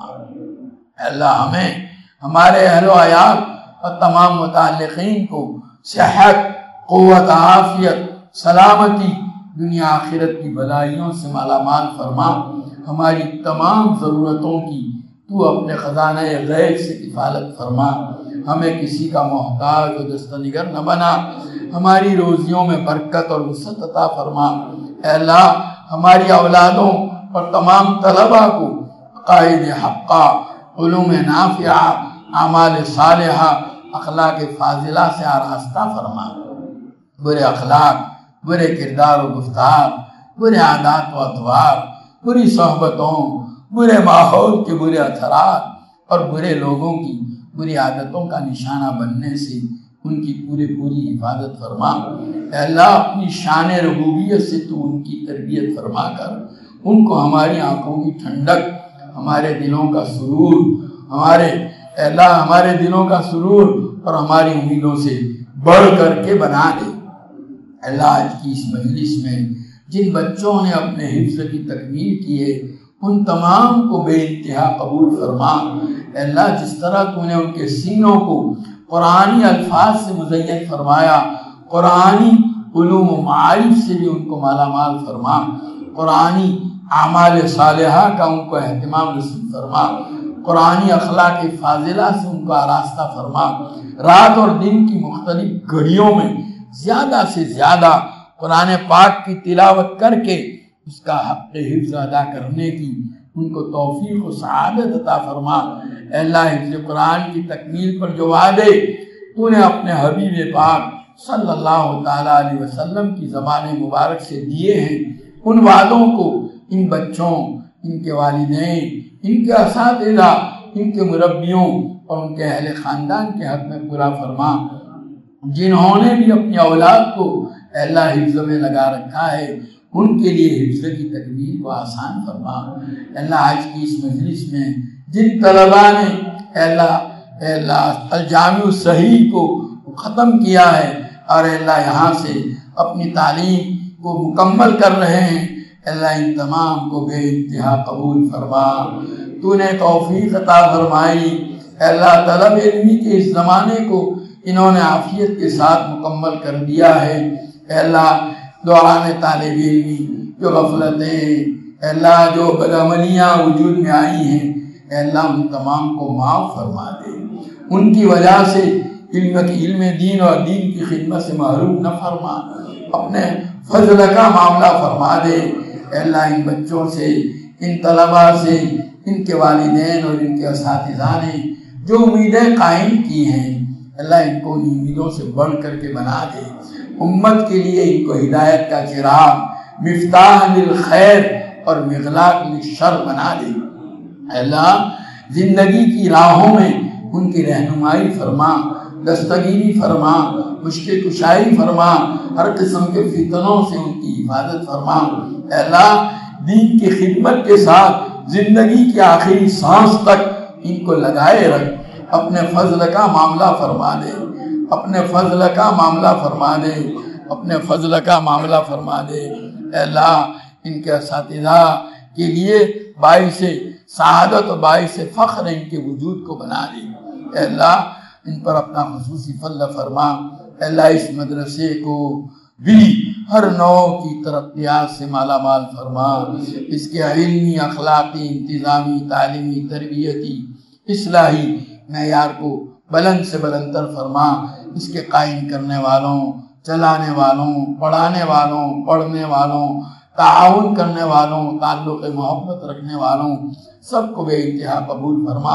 اے اللہ ہمیں، ہمارے اہل و عیال اور تمام متعلقین کو صحت، قوت، عافیت، سلامتی، دنیا آخرت کی بلائیوں سے مالا مال فرما۔ ہماری تمام ضرورتوں کی تو اپنے خزانہ غیب سے کفالت فرما۔ ہمیں کسی کا محتاج و دستنگر نہ بنا۔ ہماری روزیوں میں برکت اور وسعت عطا فرما۔ اے اللہ ہماری اولادوں اور تمام طلباء کو عقائد حقہ، علوم نافعہ، اعمال صالحہ، اخلاق فاضلہ سے آراستہ فرما۔ برے اخلاق، برے کردار و گفتار، برے عادات و اطوار، بری صحبتوں، برے ماحول کے برے اثرات اور برے لوگوں کی بری عادتوں کا نشانہ بننے سے ان کی پورے پوری حفاظت فرما۔ اے اللہ اپنی شان ربوبیت سے تو ان کی تربیت فرما کر ان کو ہماری آنکھوں کی ٹھنڈک، ہمارے دلوں کا سرور، ہمارے اے اللہ ہمارے دلوں کا سرور اور ہماری امیدوں سے بڑھ کر کے بنا دے۔ اے اللہ آج کی اس مجلس میں جن بچوں نے اپنے حفظ کی تکمیل کی ہے ان تمام کو بے انتہا قبول فرما۔ اے اللہ جس طرح تو نے ان کے سینوں کو قرآنی الفاظ سے مزین فرمایا، قرآنی علوم و معارف سے بھی ان کو مالا مال فرما، قرآنی اعمال صالحہ کا ان کو اہتمام نصیب فرما، قرآنی اخلاق فاضلہ سے ان کو آراستہ فرما۔ رات اور دن کی مختلف گھڑیوں میں زیادہ سے زیادہ قرآن پاک کی تلاوت کر کے اس کا حق حفظ ادا کرنے کی ان کو توفیق و سعادت عطا فرما۔ اے اللہ حفظ قرآن کی تکمیل پر جو وعدے تو نے اپنے حبیب پاک صلی اللہ تعالیٰ علیہ وسلم کی زبان مبارک سے دیے ہیں، ان وعدوں کو ان بچوں، ان کے والدین، ان کے اساتذہ، ان کے مربیوں اور ان کے اہل خاندان کے حق میں پورا فرما۔ جنہوں نے بھی اپنی اولاد کو اے اللہ حفظ میں لگا رکھا ہے ان کے لیے حفظ کی تکمیل کو آسان فرما۔ اے اللہ آج کی اس مجلس میں جن طلباء نے اے اللہ اے اللہ الجامع الصحیح کو ختم کیا ہے اور اے اللہ یہاں سے اپنی تعلیم کو مکمل کر رہے ہیں، اے اللہ ان تمام کو بے انتہا قبول فرما۔ تو نے توفیق عطا فرمائی۔ اے اللہ طلب علمی کے اس زمانے کو انہوں نے عافیت کے ساتھ مکمل کر دیا ہے۔ اے اللہ دوران طالب علمی جو غفلتیں، اے اللہ جو بدعملیاں وجود میں آئی ہیں، اے اللہ ان تمام کو معاف فرما دے۔ ان کی وجہ سے علم کی علم دین اور دین کی خدمت سے محروم نہ فرما، اپنے فضل کا معاملہ فرما دے۔ اے اللہ ان بچوں سے، ان طلباء سے، ان کے والدین اور ان کے اساتذہ نے جو امیدیں قائم کی ہیں، اللہ ان کو ان امیدوں سے بڑھ کر کے بنا دے۔ امت کے لیے ان کو ہدایت کا چراغ، مفتاح للخیر اور مغلاق للشر بنا دے۔ اے اللہ زندگی کی راہوں میں ان کی رہنمائی فرما، دستگیری فرما، مشکل کشائی فرما، ہر قسم کے فتنوں سے ان کی حفاظت فرما۔ اے اللہ دین کی خدمت کے ساتھ زندگی کی آخری سانس تک ان کو لگائے رکھ، اپنے فضل کا معاملہ فرما دے، اپنے فضل کا معاملہ فرما دے، اپنے فضل کا معاملہ فرما دے۔ اے اللہ ان کے اساتذہ کے لیے باعث سعادت اور باعث فخر ان کے وجود کو بنا دے۔ اے اللہ ان پر اپنا خصوصی فضل فرما۔ اے اللہ اس مدرسے کو بھی ہر نوع کی ترقیات سے مالا مال فرما، اس کے علمی، اخلاقی، انتظامی، تعلیمی، تربیتی، اصلاحی معیار کو بلند سے بلند تر فرما۔ اس کے قائم کرنے والوں، چلانے والوں، پڑھانے والوں، پڑھنے والوں، تعاون کرنے والوں، تعلق محبت رکھنے والوں سب کو بے انتہا قبول فرما۔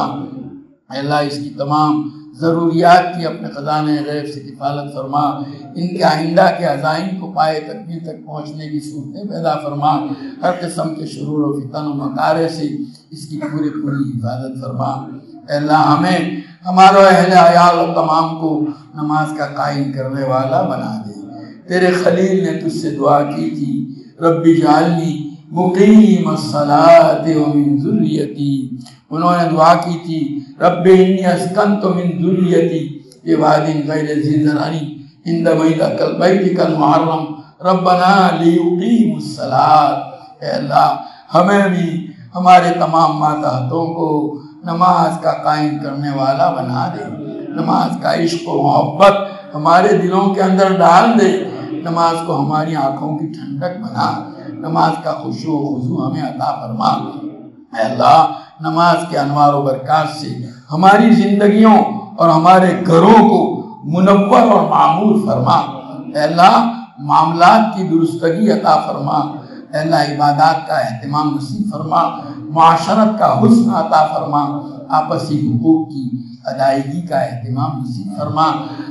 اے اللہ اس کی تمام ضروریات کی اپنے خزانے غیب سے کفالت فرما۔ ان کے آئندہ کے عزائم کو پائے تکمیل تک پہنچنے کی صورتیں پیدا فرما۔ ہر قسم کے شرور و فتن و مکارے سے اس کی پوری پوری حفاظت فرما۔ اے اللہ ہمیں، ہمارا اہل عیال اور تمام کو نماز کا قائم کرنے والا بنا دے۔ تیرے خلیل نے تجھ سے دعا کی تھی، رب اجعلنی مقیم الصلاۃ ومن ذریتی۔ انہوں نے دعا کی تھی، رب انی اسکنت من ذریتی بواد غیر ذی زرع عند بیتک المحرم ربنا لیقیموا الصلاۃ۔ اے اللہ ہمیں بھی ہمارے تمام ماتحتوں کو نماز کا قائم کرنے والا بنا دے۔ نماز کا عشق و محبت ہمارے دلوں کے اندر ڈال دے۔ نماز کو ہماری آنکھوں کی ٹھنڈک بنا۔ نماز کا خشوع و خضوع ہمیں عطا فرما۔ اے اللہ نماز کے انوار و برکات سے ہماری زندگیوں اور ہمارے گھروں کو منور اور معمور فرما۔ اے اللہ معاملات کی درستگی عطا فرما۔ اے اللہ عبادات کا اہتمام نصیب فرما۔ معاشرت کا حسن عطا فرما۔ آپسی حقوق کی ادائیگی کا اہتمام نصیب فرما۔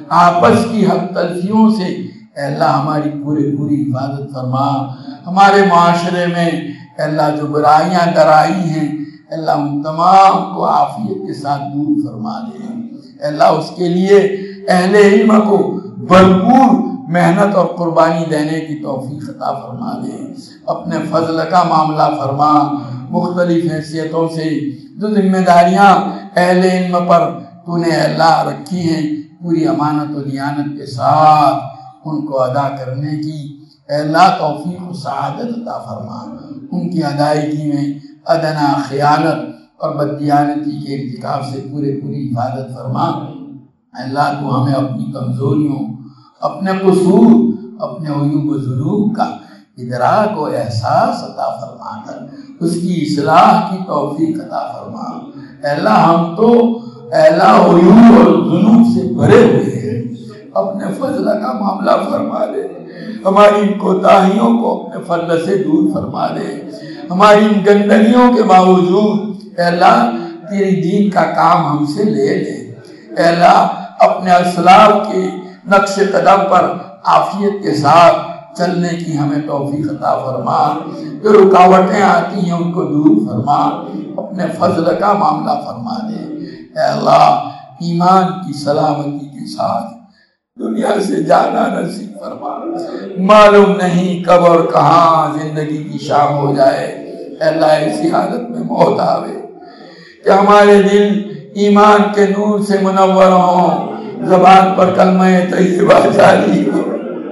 آپس کی حق تلفیوں سے اے اللہ ہماری پورے پوری حفاظت فرما۔ ہمارے معاشرے میں اے اللہ جو برائیاں درائی ہیں اے اللہ ان تمام کو عافیت کے ساتھ دور فرما دے۔ اے اللہ اس کے لیے اہل علم کو بھرپور محنت اور قربانی دینے کی توفیق عطا فرما دے۔ اپنے فضل کا معاملہ فرما۔ مختلف حیثیتوں سے جو ذمہ داریاں اہل علم پر تو نے اے اللہ رکھی ہیں پوری امانت و دیانت کے ساتھ ان کو ادا کرنے کی اے اللہ توفیق و سعادت عطا فرما۔ ان کی ادائیگی میں ادنا خیانت اور بددیانتی کے ارتکاب سے پورے پوری حفاظت فرما۔ اے اللہ تو ہمیں اپنی کمزوریوں، اپنے قصور، اپنے عیوب و ذنوب کا ادراک و احساس عطا فرما کر اس کی اصلاح کی توفیق عطا فرما۔ اے اللہ ہم تو اے اللہ عیوب اور ذنوب سے بھرے ہوئے ہیں، اپنے فضل کا معاملہ فرما دے۔ ہماری ان کوتاہیوں کو اپنے فضل سے دور فرما دے۔ ہماری ان گندگیوں کے باوجود اے اللہ تیری دین کا کام ہم سے لے لے۔ اے اللہ اپنے اسلاف کے نقش قدم پر عافیت کے ساتھ چلنے کی ہمیں توفیق عطا فرما۔ جو رکاوٹیں آتی ہیں ان کو دور فرما۔ اپنے فضل کا معاملہ فرما دے۔ اے اللہ ایمان کی سلامتی کے ساتھ دنیا سے جانا نصیب فرما۔ معلوم نہیں کب اور کہاں زندگی کی شام ہو جائے۔ اے اللہ ایسی حالت میں موت آوے کہ ہمارے دل ایمان کے نور سے منور ہوں، زبان پر کلمہ طیبہ جاری ہو،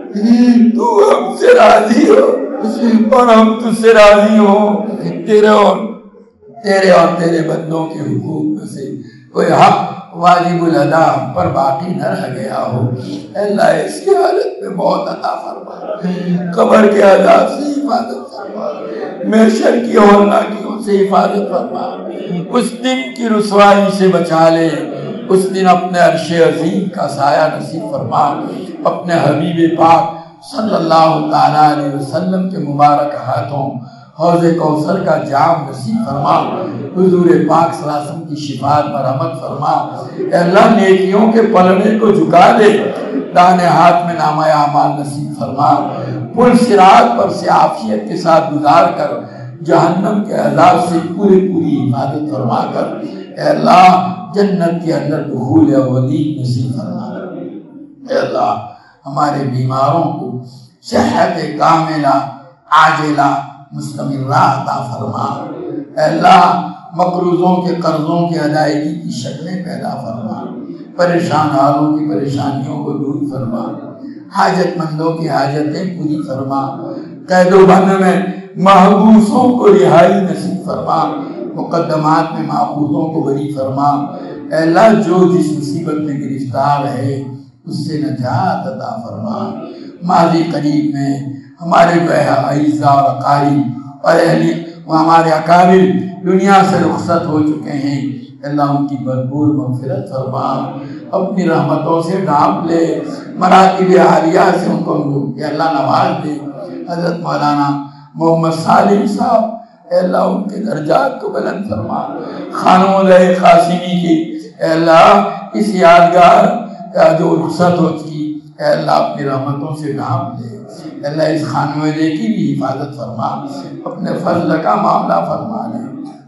تو ہم سے راضی ہو اور ہم تجھ سے راضی ہوں۔ تیرے اور تیرے اور تیرے بندوں کے حقوق میں سے کوئی حق واجب الادا ہم پر باقی نہ رہ گیا ہو۔ اے اللہ ایسی حالت میں موت عطا فرما۔ قبر کے عذاب سے حفاظت فرما، محشر کی ہولناکیوں سے حفاظت فرما، اس دن کی رسوائی سے بچا لے۔ اس دن اپنے عرش عظیم کا سایہ نصیب فرما۔ اپنے حبیب پاک صلی اللہ تعالیٰ علیہ وسلم کے مبارک ہاتھوں حوض کوثر کا جام نصیب فرما۔ حضور پاک صلی اللہ علیہ وسلم کی شفاعت پر رحمت فرما۔ اے اللہ نیکیوں کے پلڑے کو جھکا دے، دانے ہاتھ میں نامہ اعمال نصیب فرما۔ پل صراط پر سے عافیت کے ساتھ گزار کر جہنم کے عذاب سے پوری پوری حفاظت فرما کر اے اللہ جنت کے اندر دخول اولی نصیب فرما۔ اے اللہ ہمارے بیماروں کو صحت کاملہ عاجلہ مستمرہ عطا فرما۔ اے اللہ مقروضوں کے قرضوں کی ادائیگی کی شکلیں پیدا فرما۔ پریشان حالوں کی پریشانیوں کو دور فرما۔ حاجت مندوں کی حاجتیں پوری فرما۔ قید و بند میں محبوسوں کو رہائی نصیب فرما، مقدمات میں ماخوذوں کو بری فرما۔ اے اللہ جو جس مصیبت میں گرفتار ہے اس سے نجات عطا فرما۔ ماضی قریب میں ہمارے جو اعزاء اور اقارب اور اہلی وہ ہمارے اکابر دنیا سے رخصت ہو چکے ہیں، اللہ ان کی بھرپور مغفرت فرما، اپنی رحمتوں سے ڈھانپ لے، مراتب عالیہ سے ان کو اے اللہ نواز دے۔ حضرت مولانا محمد سالم صاحب اے اللہ ان کے درجات کو بلند فرما، خانم قاسمی کی اے اللہ اس یادگار جو رخصت ہو چکی اے اللہ اپنی رحمتوں سے ڈھانپ لے، اے اللہ اس خانوادے کی بھی حفاظت فرما، اپنے فضل کا معاملہ فرما لے،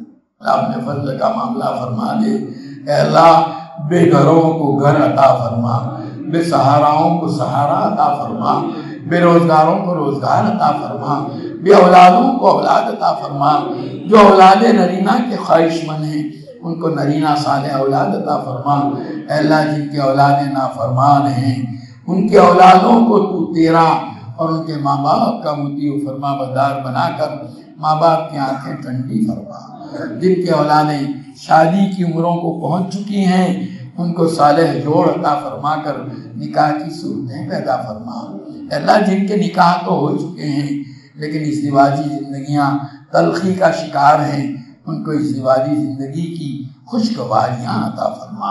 اپنے فضل کا معاملہ فرما لے۔ اے اللہ بے گھروں کو گھر عطا فرما، بے سہاراؤں کو سہارا عطا فرما، بے روزگاروں کو روزگار عطا فرما، بے اولادوں کو اولاد عطا فرما، جو اولاد نرینہ کے خواہش مند ہیں ان کو نرینہ صالح اولاد عطا فرما۔ اے اللہ جن کے اولاد نافرمان ہیں ان کے اولادوں کو تو تیرا اور ان کے ماں باپ کا مطیع و فرما بردار بنا کر ماں باپ کی آنکھیں ٹھنڈی فرما۔ جن کے اولادیں شادی کی عمروں کو پہنچ چکی ہیں ان کو صالح جوڑ عطا فرما کر نکاح کی صورتیں پیدا فرما۔ اے اللہ جن کے نکاح تو ہو چکے ہیں لیکن ازدواجی زندگیاں تلخی کا شکار ہیں ان کو ازدواجی زندگی کی خوشگواریاں عطا فرما۔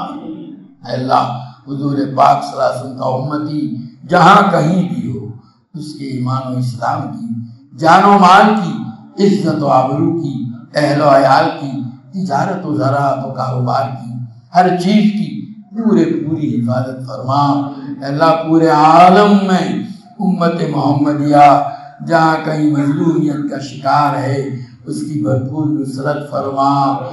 اے اللہ حضور پاک صلی اللہ علیہ وسلم کا امتی جہاں کہیں بھی ہو اس کے ایمان و اسلام کی، جان و مال کی، عزت و آبرو کی، اہل و عیال کی، تجارت و زراعت و کاروبار کی، ہر چیز کی پورے پوری حفاظت فرما۔ اے اللہ پورے عالم میں امت محمدیہ جہاں کہیں مظلومیت کا شکار ہے اس کی بھرپور نصرت فرما،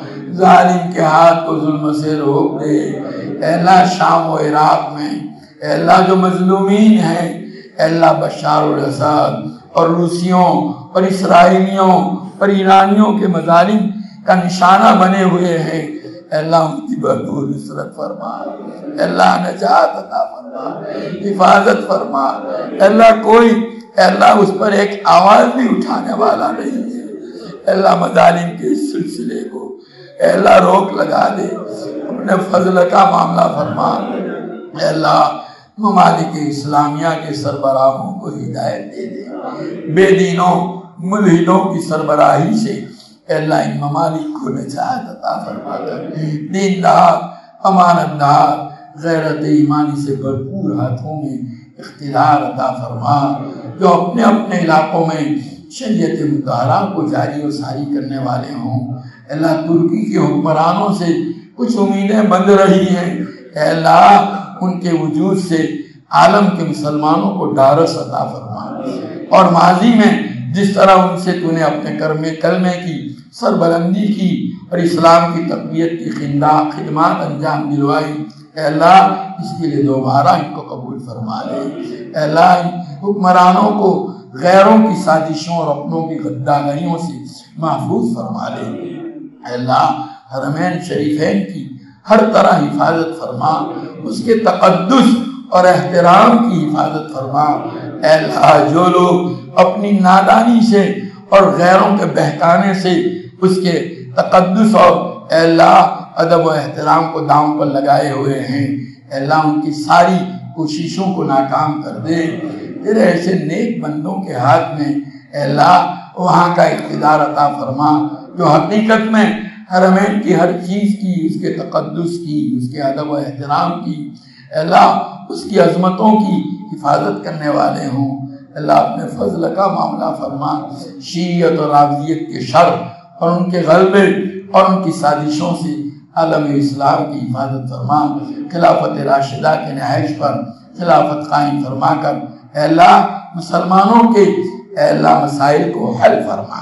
ظالم کے ہاتھ کو ظلم سے روک دے۔ اے اللہ شام و عراق میں اے اللہ جو مظلومین ہیں اے اللہ بشار الاسد اور روسیوں اور اسرائیلیوں اور ایرانیوں کے مظالم کا نشانہ بنے ہوئے ہیں اے اللہ ان کی بھرپور نصرت فرما، اے اللہ نجات عطا فرما، حفاظت فرما۔ اے اللہ کوئی اے اللہ اس پر ایک آواز بھی اٹھانے والا نہیں ہے، اے اللہ مظالم کے اس سلسلے کو اے اللہ روک لگا دے، اپنے فضل کا معاملہ فرما۔ اے اللہ ممالک اسلامیہ کے سربراہوں کو ہدایت دے دے، بے دینوں ملحدوں کی سربراہی سے اے اللہ ان ممالک کو نجات عطا فرما کر دیندار امانت دار غیرت ایمانی سے بھرپور ہاتھوں میں اقتدار عطا فرما، جو اپنے اپنے علاقوں میں شریعت مطہرہ کو جاری و ساری کرنے والے ہوں۔ اے اللہ ترکی کے حکمرانوں سے کچھ امیدیں بند رہی ہیں، اے اللہ ان کے وجود سے عالم کے مسلمانوں کو ڈھارس عطا فرما، اور ماضی میں جس طرح ان سے تو نے اپنے کرمے کلمے کی سربلندی کی اور اسلام کی تقویت کی خدمات انجام دلوائی، اے اللہ اس کے لیے دوبارہ ان کو قبول فرما لے۔ اے اللہ ان حکمرانوں کو غیروں کی سازشوں اور اپنوں کی غداریوں سے محفوظ فرما لے۔ اے اللہ حرمین شریفین کی ہر طرح حفاظت فرما، اس کے تقدس اور احترام کی حفاظت فرما۔ اے اللہ جو لوگ اپنی نادانی سے اور غیروں کے بہکانے سے اس کے تقدس اور اے اللہ ادب و احترام کو داؤں پر لگائے ہوئے ہیں، اے اللہ ان کی ساری کوششوں کو ناکام کر دے۔ تیرے ایسے نیک بندوں کے ہاتھ میں اے اللہ وہاں کا اقتدار عطا فرما جو حقیقت میں حرمین کی ہر چیز کی، اس کے تقدس کی، اس کے ادب و احترام کی، اے اللہ اس کی عظمتوں کی حفاظت کرنے والے ہوں۔ اللہ اپنے فضل کا معاملہ فرما، شیعیت اور رافضیت کے شر اور ان کے غلبے اور ان کی سازشوں سے عالم اسلام کی حفاظت فرما، خلافت راشدہ کے نہج پر خلافت قائم فرما کر اے اللہ مسلمانوں کے اے اللہ مسائل کو حل فرما،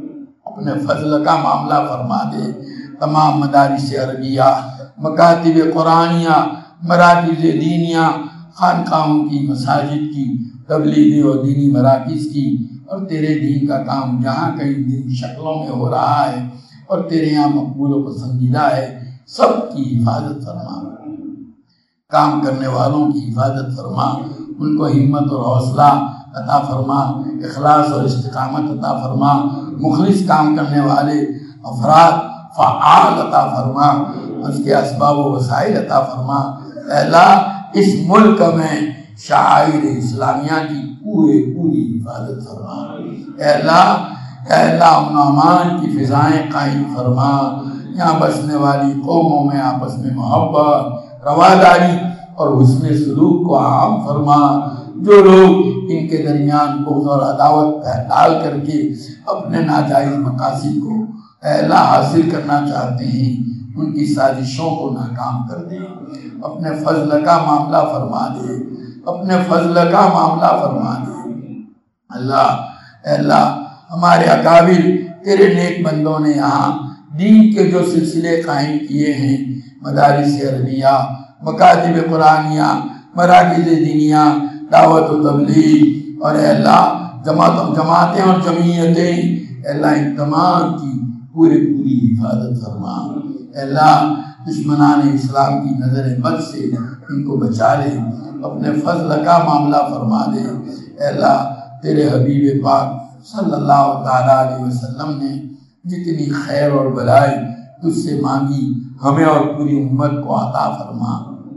اپنے فضل کا معاملہ فرما دے۔ تمام مدارس عربیہ، مکاتب قرآنیہ، مراکز دینیہ، خانقاہوں کی، مساجد کی، تبلیغی اور دینی مراکز کی، اور تیرے دین کا کام جہاں کہیں دین شکلوں میں ہو رہا ہے اور تیرے یہاں مقبول و پسندیدہ ہے، سب کی حفاظت فرما، کام کرنے والوں کی حفاظت فرما، ان کو ہمت اور حوصلہ عطا فرما، اخلاص اور استقامت عطا فرما، مخلص کام کرنے والے افراد فعال عطا فرما، اس کے اسباب و وسائل عطا فرما۔ اے اللہ اس ملک میں شعائر اسلامیہ کی پورے پوری حفاظت فرما۔ اے اللہ اے اللہ امن و امان کی فضائیں قائم فرما، یہاں بسنے والی قوموں میں آپس میں محبت، رواداری اور حسن سلوک کو عام فرما۔ جو لوگ ان کے درمیان بغض اور عداوت ڈال کر کے اپنے ناجائز مقاصد کو اے اللہ حاصل کرنا چاہتے ہیں، ان کی سازشوں کو ناکام کر دے، اپنے فضل کا معاملہ فرما دے، اپنے فضل کا معاملہ فرما دے۔ اللہ اے اللہ ہمارے اکابر تیرے نیک بندوں نے یہاں دین کے جو سلسلے قائم کیے ہیں، مدارس عربیہ، مکاتب قرآنیہ، مراکز دینیہ، دعوت و تبلیغ اور اے اللہ جماعت جماعتیں اور جمعیتیں، اے اللہ ان تمام کی پورے پوری حفاظت فرما۔ اے اللہ دشمنان اسلام کی نظر بد سے ان کو بچا لے، اپنے فضل کا معاملہ فرما دے۔ اے اللہ تیرے حبیب پاک صلی اللہ تعالیٰ علیہ وسلم نے جتنی خیر اور بلائی تجھ سے مانگی ہمیں اور پوری امت کو عطا فرما۔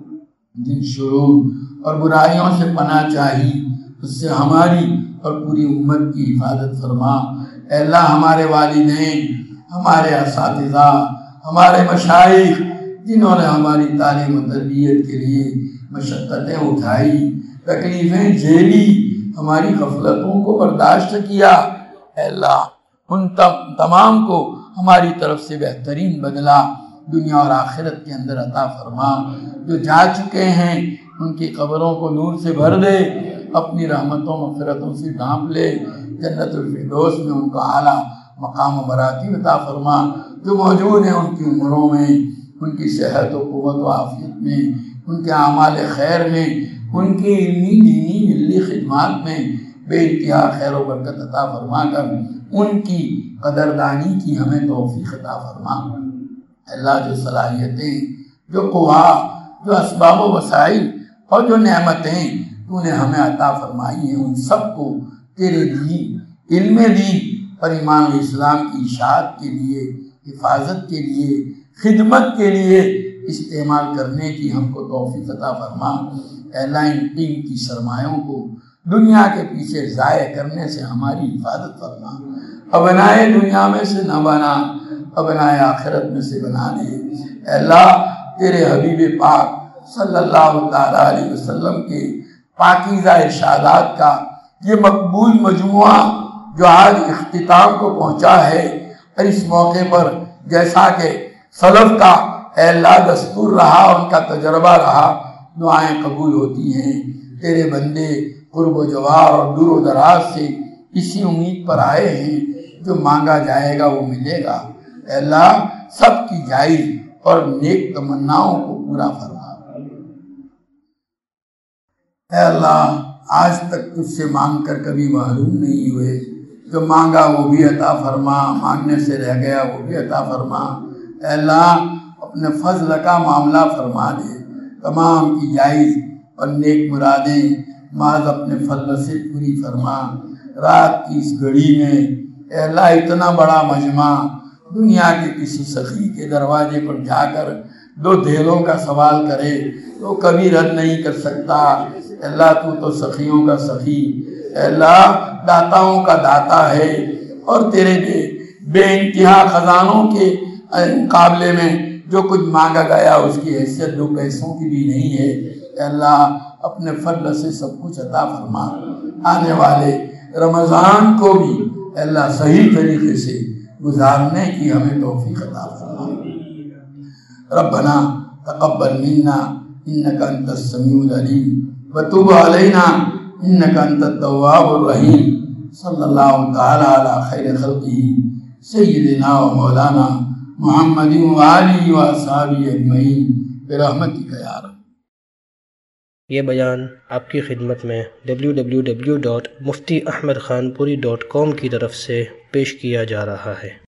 جن شرور اور برائیوں سے پناہ چاہی اس سے ہماری اور پوری امت کی حفاظت فرما۔ اے اللہ ہمارے والدین، ہمارے اساتذہ، ہمارے مشائخ جنہوں نے ہماری تعلیم و تربیت کے لیے مشقتیں اٹھائی، تکلیفیں جھیلی، ہماری غفلتوں کو برداشت کیا، اے اللہ ان تمام کو ہماری طرف سے بہترین بدلہ دنیا اور آخرت کے اندر عطا فرما۔ جو جا چکے ہیں ان کی قبروں کو نور سے بھر دے، اپنی رحمتوں مغفرتوں سے ڈھانپ لے، جنت الفردوس میں ان کو اعلیٰ مقام و مراتب عطا فرما۔ جو موجود ہیں ان کی عمروں میں، ان کی صحت و قوت و عافیت میں، ان کے اعمال خیر میں، ان کی علمی دینی ملی خدمات میں بے انتہا خیر و برکت عطا فرما کر ان کی قدردانی کی ہمیں توفیق عطا فرما۔ اللہ جو صلاحیتیں، جو قوا، جو اسباب و وسائل اور جو نعمتیں تو نے ہمیں عطا فرمائی ہیں، ان سب کو تیرے دین، علم دین اور ایمان و اسلام کی اشاعت کے لیے، حفاظت کے لیے، خدمت کے لیے استعمال کرنے کی ہم کو توفیق عطا فرما۔ اے اللہ ان قیمتی سرمایوں کو دنیا کے پیچھے ضائع کرنے سے ہماری حفاظت فرما۔ ابنائے دنیا میں سے نہ بنا، ابنائے آخرت میں سے بنا دے۔ اے اللہ تیرے حبیب پاک صلی اللہ تعالیٰ علیہ وسلم کے پاکیزہ ارشادات کا یہ مقبول مجموعہ جو آج اختتام کو پہنچا ہے، اور اس موقع پر جیسا کہ سلف کا اے اللہ دستور رہا، ان کا تجربہ رہا، دعائیں قبول ہوتی ہیں۔ تیرے بندے قرب و جوار اور دور و دراز سے اسی امید پر آئے ہیں جو مانگا جائے گا وہ ملے گا۔ اے اللہ سب کی جائز اور نیک تمناؤں کو پورا فرما۔ اے اللہ آج تک تجھ سے مانگ کر کبھی محروم نہیں ہوئے، جو مانگا وہ بھی عطا فرما، مانگنے سے رہ گیا وہ بھی عطا فرما۔ اے اللہ اپنے فضل کا معاملہ فرما دے، تمام کی جائز اور نیک مرادیں محض اپنے فضل سے پوری فرما۔ رات کی اس گھڑی میں اے اللہ اتنا بڑا مجمع دنیا کے کسی سخی کے دروازے پر جا کر دو دھیلوں کا سوال کرے تو کبھی رد نہیں کر سکتا۔ اے اللہ تو تو سخیوں کا سخی، اے اللہ داتاؤں کا داتا ہے، اور تیرے بے بے انتہا خزانوں کے مقابلے میں جو کچھ مانگا گیا اس کی حیثیت دو پیسوں کی بھی نہیں ہے۔ اے اللہ اپنے فضل سے سب کچھ عطا فرما۔ آنے والے رمضان کو بھی اے اللہ صحیح طریقے سے گزارنے کی ہمیں توفیق عطا فرما۔ ربنا تقبل منا انک انت السمیع العلیم وتب علینا انک انت التواب الرحیم۔ صلی اللہ تعالی علی خیر خلقہ سیدنا و مولانا محمد وآلہ وصحبہ اجمعین برحمتک یا رب۔ یہ بیان آپ کی خدمت میں W W W dot Mufti Ahmad Khanpuri dot کام کی طرف سے پیش کیا جا رہا ہے۔